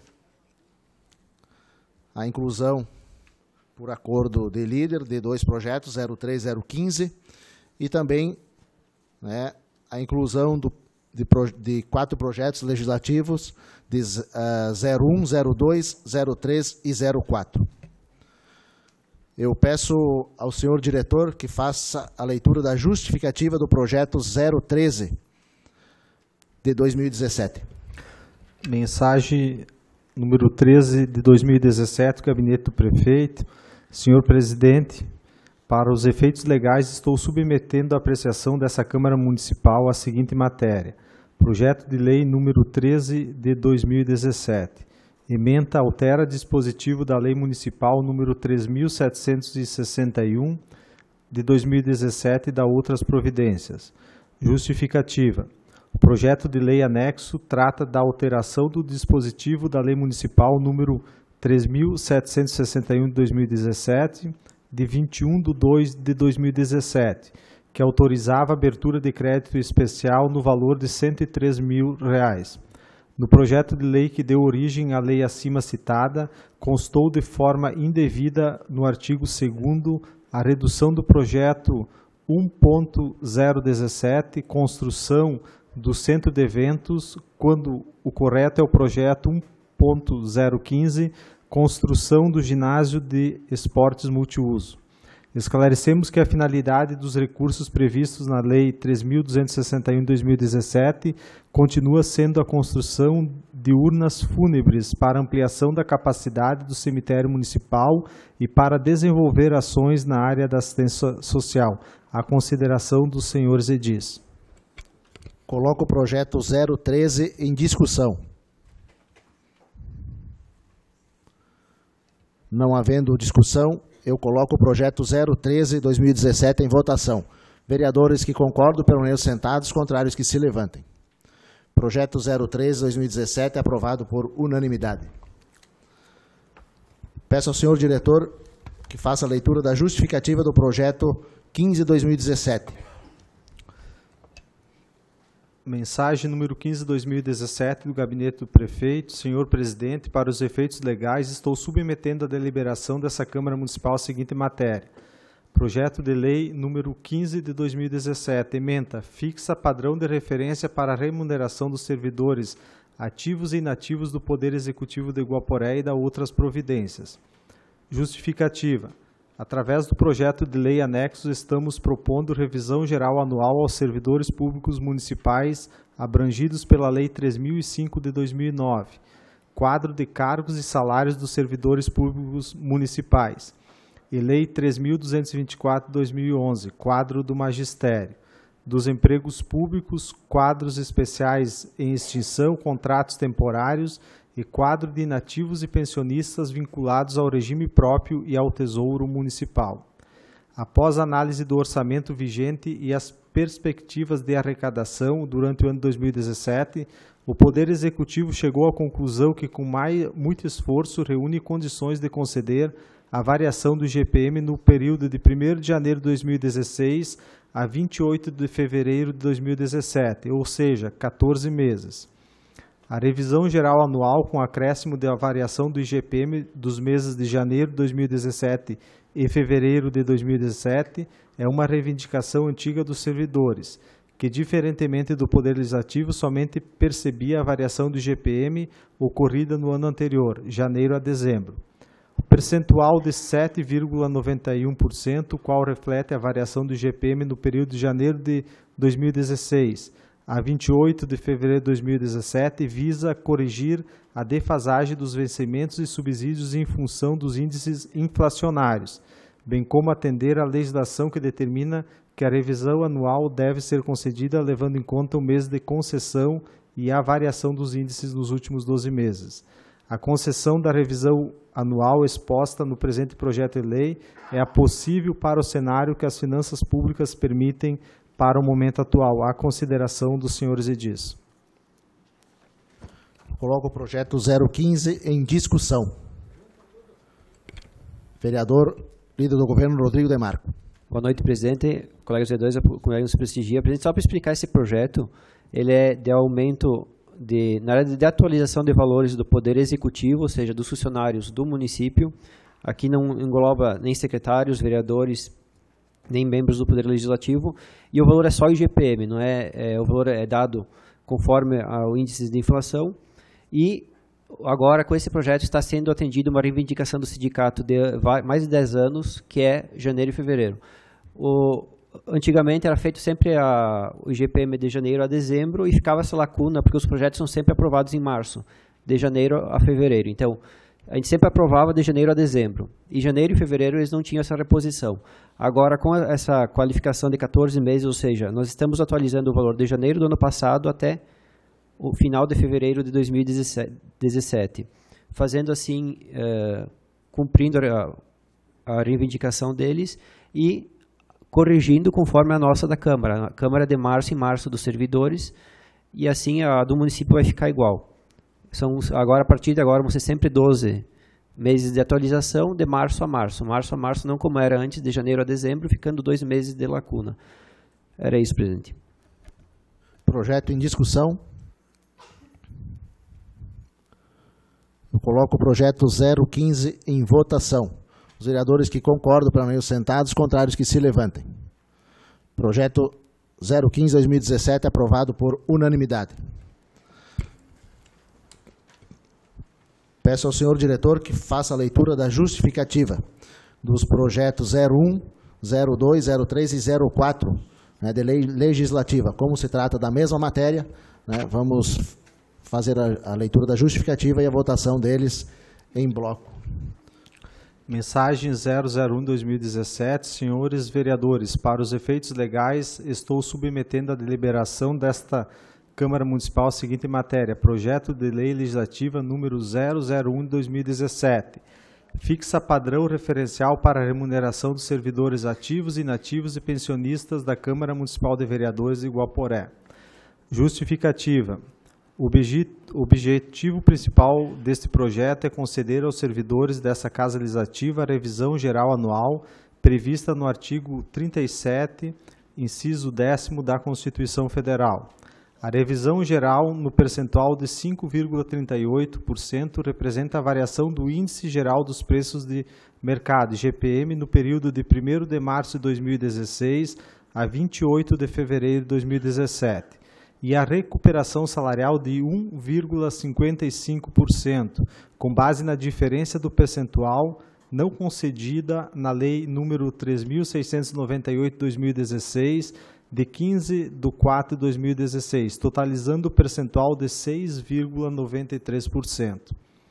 A: A inclusão, por acordo de líder, de dois projetos, zero três zero quinze, e também, né, a inclusão do, de, de quatro projetos legislativos, de uh, zero um, zero dois, zero três e zero quatro. Eu peço ao senhor diretor que faça a leitura da justificativa do projeto zero treze de dois mil e dezessete.
B: Mensagem número treze de dois mil e dezessete, Gabinete do Prefeito. Senhor Presidente, para os efeitos legais, estou submetendo à apreciação dessa Câmara Municipal a seguinte matéria. Projeto de Lei número treze de dois mil e dezessete. Ementa altera dispositivo da Lei Municipal número três mil setecentos e sessenta e um de dois mil e dezessete e da outras providências. Justificativa. O projeto de lei anexo trata da alteração do dispositivo da Lei Municipal número três mil setecentos e sessenta e um de dois mil e dezessete, de vinte e um de dois de dois mil e dezessete, que autorizava a abertura de crédito especial no valor de cento e três mil reais. No projeto de lei que deu origem à lei acima citada, constou de forma indevida no artigo segundo a redução do projeto um ponto zero dezessete, construção do centro de eventos, quando o correto é o projeto um ponto zero quinze, construção do ginásio de esportes multiuso. Esclarecemos que a finalidade dos recursos previstos na Lei três mil duzentos e sessenta e um de dois mil e dezessete continua sendo a construção de urnas fúnebres para ampliação da capacidade do cemitério municipal e para desenvolver ações na área da assistência social, à consideração dos senhores edis.
A: Coloco o projeto zero treze em discussão. Não havendo discussão, eu coloco o projeto zero treze de dois mil e dezessete em votação. Vereadores que concordam, permaneçam sentados, contrários que se levantem. Projeto zero treze de dois mil e dezessete aprovado por unanimidade. Peço ao senhor diretor que faça a leitura da justificativa do projeto quinze de dois mil e dezessete.
B: Mensagem número quinze de dois mil e dezessete do Gabinete do Prefeito. Senhor Presidente, para os efeitos legais, estou submetendo à deliberação dessa Câmara Municipal a seguinte matéria. Projeto de Lei número quinze de dois mil e dezessete. Ementa, fixa padrão de referência para a remuneração dos servidores ativos e inativos do Poder Executivo de Guaporé e da outras providências. Justificativa. Através do projeto de lei anexo, estamos propondo revisão geral anual aos servidores públicos municipais abrangidos pela Lei três mil e cinco de dois mil e nove, quadro de cargos e salários dos servidores públicos municipais, e Lei três mil duzentos e vinte e quatro de dois mil e onze, quadro do magistério. dos empregos públicos, quadros especiais em extinção, contratos temporários e quadro de inativos e pensionistas vinculados ao regime próprio e ao Tesouro Municipal. Após a análise do orçamento vigente e as perspectivas de arrecadação durante o ano dois mil e dezessete, o Poder Executivo chegou à conclusão que, com mais, muito esforço, reúne condições de conceder a variação do I G P M no período de primeiro de janeiro de dois mil e dezesseis a vinte e oito de fevereiro de dois mil e dezessete, ou seja, quatorze meses. A revisão geral anual com acréscimo da variação do I G P M dos meses de janeiro de dois mil e dezessete e fevereiro de dois mil e dezessete é uma reivindicação antiga dos servidores, que, diferentemente do Poder Legislativo, somente percebia a variação do I G P M ocorrida no ano anterior, janeiro a dezembro. O percentual de sete vírgula noventa e um por cento, qual reflete a variação do I G P M no período de janeiro de dois mil e dezesseis a vinte e oito de fevereiro de dois mil e dezessete, visa corrigir a defasagem dos vencimentos e subsídios em função dos índices inflacionários, bem como atender à legislação que determina que a revisão anual deve ser concedida levando em conta o mês de concessão e a variação dos índices nos últimos doze meses. A concessão da revisão anual exposta no presente projeto de lei é a possível para o cenário que as finanças públicas permitem para o momento atual, à consideração dos senhores edis.
A: Coloco o projeto zero quinze em discussão. Vereador, líder do governo, Rodrigo Demarco.
F: Boa noite, presidente, colegas vereadores, colegas nos prestigia. Presidente, só para explicar esse projeto, ele é de aumento, de, na área de atualização de valores do Poder Executivo, ou seja, dos funcionários do município. Aqui não engloba nem secretários, vereadores, nem membros do Poder Legislativo, e o valor é só I G P M, não é, é, o valor é dado conforme ao índice de inflação, e agora com esse projeto está sendo atendido uma reivindicação do sindicato de mais de dez anos, que é janeiro e fevereiro. O, antigamente era feito sempre a, o I G P M de janeiro a dezembro e ficava essa lacuna, porque os projetos são sempre aprovados em março, de janeiro a fevereiro. Então, a gente sempre aprovava de janeiro a dezembro. E janeiro e fevereiro eles não tinham essa reposição. Agora, com essa qualificação de quatorze meses, ou seja, nós estamos atualizando o valor de janeiro do ano passado até o final de fevereiro de dois mil e dezessete. Fazendo assim, eh, cumprindo a, a reivindicação deles e corrigindo conforme a nossa da Câmara. A Câmara de março em março dos servidores, e assim a do município vai ficar igual. São, agora, a partir de agora, vão ser sempre doze meses de atualização, de março a março. Março a março, não como era antes, de janeiro a dezembro, ficando dois meses de lacuna. Era isso, presidente.
A: Projeto em discussão. Eu coloco o projeto zero quinze em votação. Os vereadores que concordam permaneçam sentados, os contrários que se levantem. Projeto zero quinze dois mil e dezessete aprovado por unanimidade. Peço ao senhor diretor que faça a leitura da justificativa dos projetos zero um, zero dois, zero três e zero quatro, né, de lei legislativa. Como se trata da mesma matéria, né, vamos fazer a, a leitura da justificativa e a votação deles em bloco.
B: Mensagem zero zero um dois mil e dezessete. Senhores vereadores, para os efeitos legais, estou submetendo a deliberação desta Câmara Municipal a seguinte matéria: projeto de lei legislativa número zero zero um de dois mil e dezessete. Fixa padrão referencial para a remuneração dos servidores ativos, inativos e pensionistas da Câmara Municipal de Vereadores de Guaporé. Justificativa. O objetivo principal deste projeto é conceder aos servidores dessa Casa Legislativa a revisão geral anual prevista no artigo trinta e sete, inciso décimo da Constituição Federal. A revisão geral no percentual de cinco vírgula trinta e oito por cento representa a variação do Índice Geral dos Preços de Mercado, I G P M, no período de primeiro de março de dois mil e dezesseis a vinte e oito de fevereiro de dois mil e dezessete, e a recuperação salarial de um vírgula cinquenta e cinco por cento, com base na diferença do percentual não concedida na Lei número três mil seiscentos e noventa e oito de dois mil e dezesseis, de quinze de quatro de dois mil e dezesseis, totalizando o percentual de seis vírgula noventa e três por cento.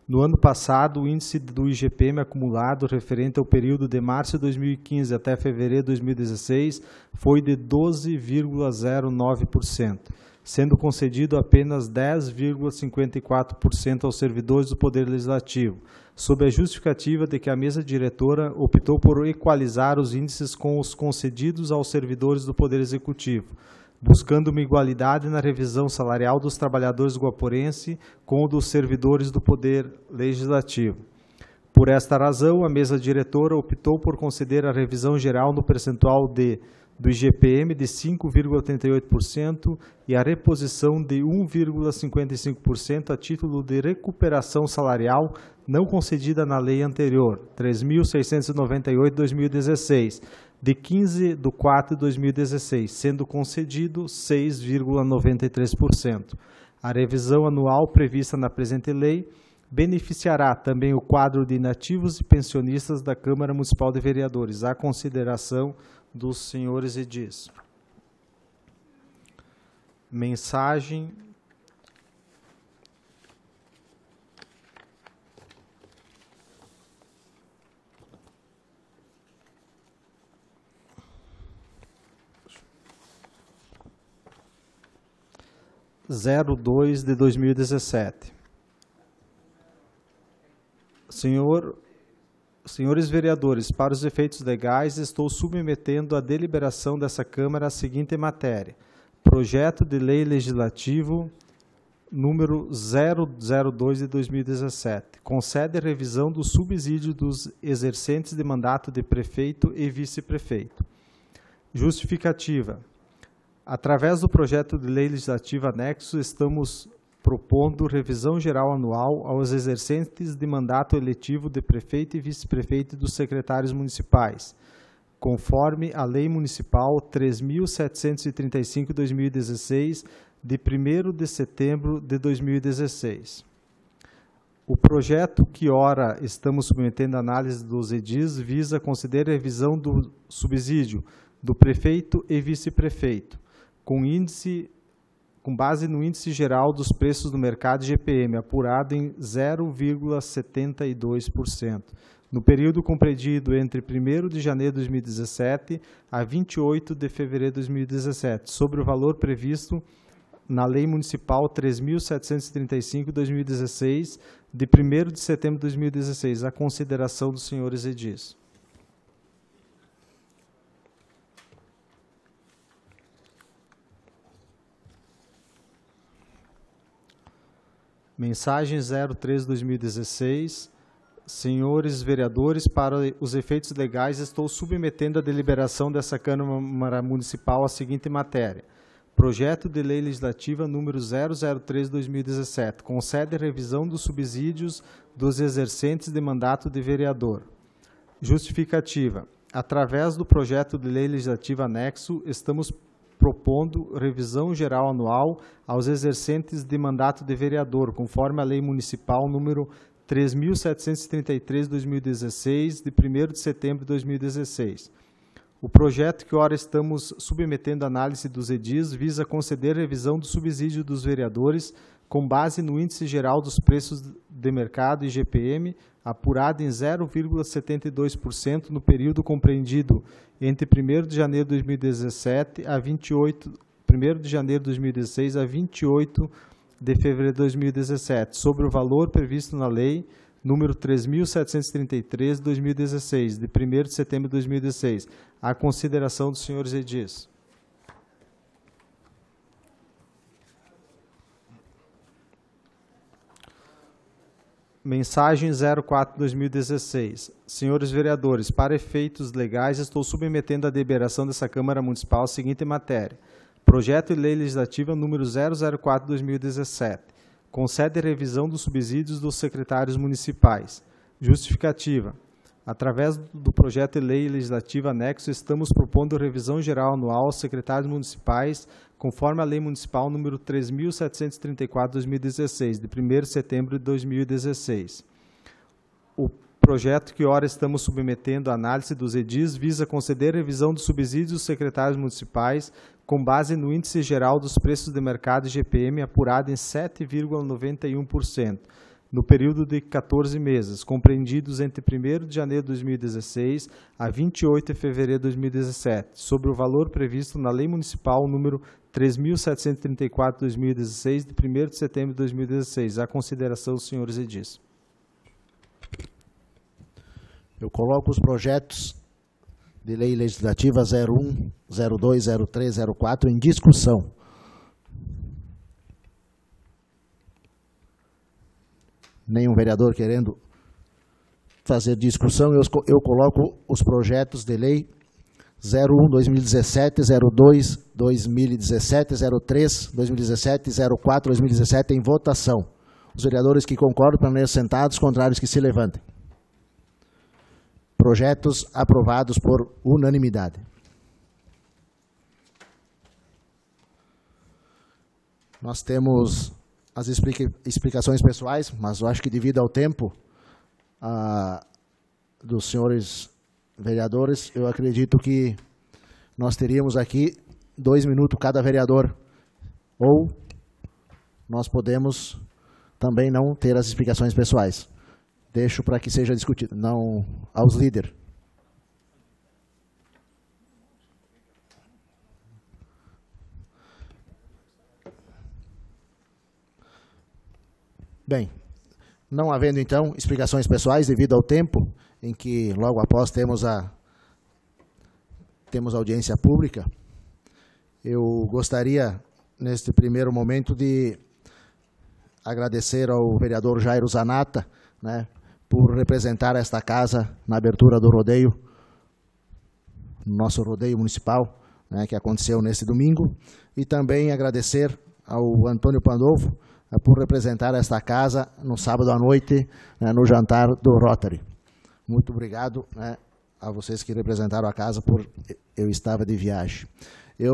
B: No ano passado, o índice do I G P M acumulado referente ao período de março de dois mil e quinze até fevereiro de dois mil e dezesseis foi de doze vírgula zero nove por cento, sendo concedido apenas dez vírgula cinquenta e quatro por cento aos servidores do Poder Legislativo, sob a justificativa de que a mesa diretora optou por equalizar os índices com os concedidos aos servidores do Poder Executivo, buscando uma igualdade na revisão salarial dos trabalhadores guaporense com o dos servidores do Poder Legislativo. Por esta razão, a mesa diretora optou por conceder a revisão geral no percentual de, do I G P M de cinco vírgula oitenta e oito por cento e a reposição de um vírgula cinquenta e cinco por cento a título de recuperação salarial não concedida na lei anterior, três mil seiscentos e noventa e oito barra dois mil e dezesseis, de quinze de quatro de dois mil e dezesseis, sendo concedido seis vírgula noventa e três por cento. A revisão anual prevista na presente lei beneficiará também o quadro de inativos e pensionistas da Câmara Municipal de Vereadores, à consideração dos senhores edis. Mensagem zero dois de dois mil e dezessete. Senhor, senhores vereadores, para os efeitos legais, estou submetendo à deliberação dessa Câmara a seguinte matéria: Projeto de Lei Legislativo número zero zero dois de dois mil e dezessete. Concede a revisão do subsídio dos exercentes de mandato de prefeito e vice-prefeito. Justificativa. Através do projeto de lei legislativo anexo, estamos propondo revisão geral anual aos exercentes de mandato eletivo de prefeito e vice-prefeito e dos secretários municipais, conforme a Lei Municipal três mil setecentos e trinta e cinco de dois mil e dezesseis, de primeiro de setembro de dois mil e dezesseis. O projeto que ora estamos submetendo à análise dos edis visa considerar a revisão do subsídio do prefeito e vice-prefeito, com índice, com base no índice geral dos preços do mercado I G P M, apurado em zero vírgula setenta e dois por cento, no período compreendido entre primeiro de janeiro de dois mil e dezessete a vinte e oito de fevereiro de dois mil e dezessete, sobre o valor previsto na Lei Municipal três mil setecentos e trinta e cinco de dois mil e dezesseis, de primeiro de setembro de dois mil e dezesseis, à consideração dos senhores edis. Mensagem zero três de dois mil e dezesseis. Senhores vereadores, para os efeitos legais, estou submetendo a deliberação dessa Câmara Municipal a seguinte matéria: Projeto de Lei Legislativa número zero zero três de dois mil e dezessete. Concede a revisão dos subsídios dos exercentes de mandato de vereador. Justificativa. Através do projeto de lei legislativa anexo, estamos propondo revisão geral anual aos exercentes de mandato de vereador, conforme a Lei Municipal número três mil setecentos e trinta e três de dois mil e dezesseis, de primeiro de setembro de dois mil e dezesseis. O projeto que ora estamos submetendo à análise dos edis visa conceder revisão do subsídio dos vereadores com base no índice geral dos preços de mercado I G P M, apurado em zero vírgula setenta e dois por cento no período compreendido entre primeiro de janeiro de dois mil e dezessete a vinte e oito, primeiro de janeiro de dois mil e dezesseis a vinte e oito de fevereiro de dois mil e dezessete, sobre o valor previsto na lei número três mil setecentos e trinta e três de dois mil e dezesseis, de primeiro de setembro de dois mil e dezesseis, à consideração dos senhores edis. Mensagem zero quatro de dois mil e dezesseis. Senhores vereadores, para efeitos legais, estou submetendo à deliberação dessa Câmara Municipal a seguinte matéria: Projeto de Lei Legislativa número zero zero quatro de dois mil e dezessete. Concede revisão dos subsídios dos secretários municipais. Justificativa. Através do projeto de lei legislativa anexo, estamos propondo revisão geral anual aos secretários municipais, conforme a Lei Municipal número três mil setecentos e trinta e quatro de dois mil e dezesseis, de primeiro de setembro de dois mil e dezesseis. O projeto que ora estamos submetendo à análise dos edis visa conceder revisão dos subsídios dos secretários municipais com base no índice geral dos preços de mercado I G P M, apurado em sete vírgula noventa e um por cento, no período de quatorze meses, compreendidos entre primeiro de janeiro de dois mil e dezesseis a vinte e oito de fevereiro de dois mil e dezessete, sobre o valor previsto na Lei Municipal número três mil setecentos e trinta e quatro de dois mil e dezesseis, de primeiro de setembro de dois mil e dezesseis. À consideração dos senhores edis.
A: Eu coloco os projetos de lei legislativa zero um, zero dois, zero três, zero quatro em discussão. Nenhum vereador querendo fazer discussão, eu, eu coloco os projetos de lei zero um, dois mil e dezessete, zero dois, dois mil e dezessete, zero três, dois mil e dezessete, zero quatro, dois mil e dezessete em votação. Os vereadores que concordam permaneçam sentados, contrários que se levantem. Projetos aprovados por unanimidade. Nós temos as explica explicações pessoais, mas eu acho que devido ao tempo a, dos senhores vereadores, eu acredito que nós teríamos aqui dois minutos cada vereador, ou nós podemos também não ter as explicações pessoais. Deixo para que seja discutido, não aos líderes. Bem, não havendo então explicações pessoais devido ao tempo em que logo após temos a temos audiência pública, eu gostaria neste primeiro momento de agradecer ao vereador Jairo Zanata, né, por representar esta casa na abertura do rodeio, nosso rodeio municipal, né, que aconteceu neste domingo, e também agradecer ao Antônio Pandolfo por representar esta casa no sábado à noite, né, no jantar do Rotary. Muito obrigado, né, a vocês que representaram a casa, por eu estava de viagem. Eu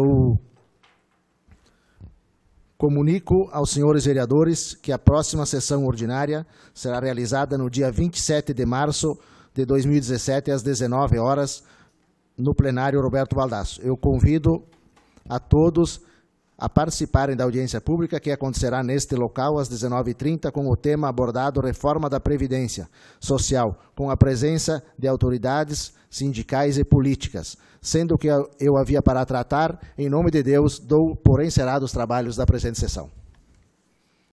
A: comunico aos senhores vereadores que a próxima sessão ordinária será realizada no dia vinte e sete de março de dois mil e dezessete, às dezenove horas, no plenário Roberto Baldasso. Eu convido a todos a participarem da audiência pública que acontecerá neste local às dezenove e trinta com o tema abordado Reforma da Previdência Social, com a presença de autoridades sindicais e políticas. Sendo que eu havia para tratar, em nome de Deus, dou por encerrados os trabalhos da presente sessão.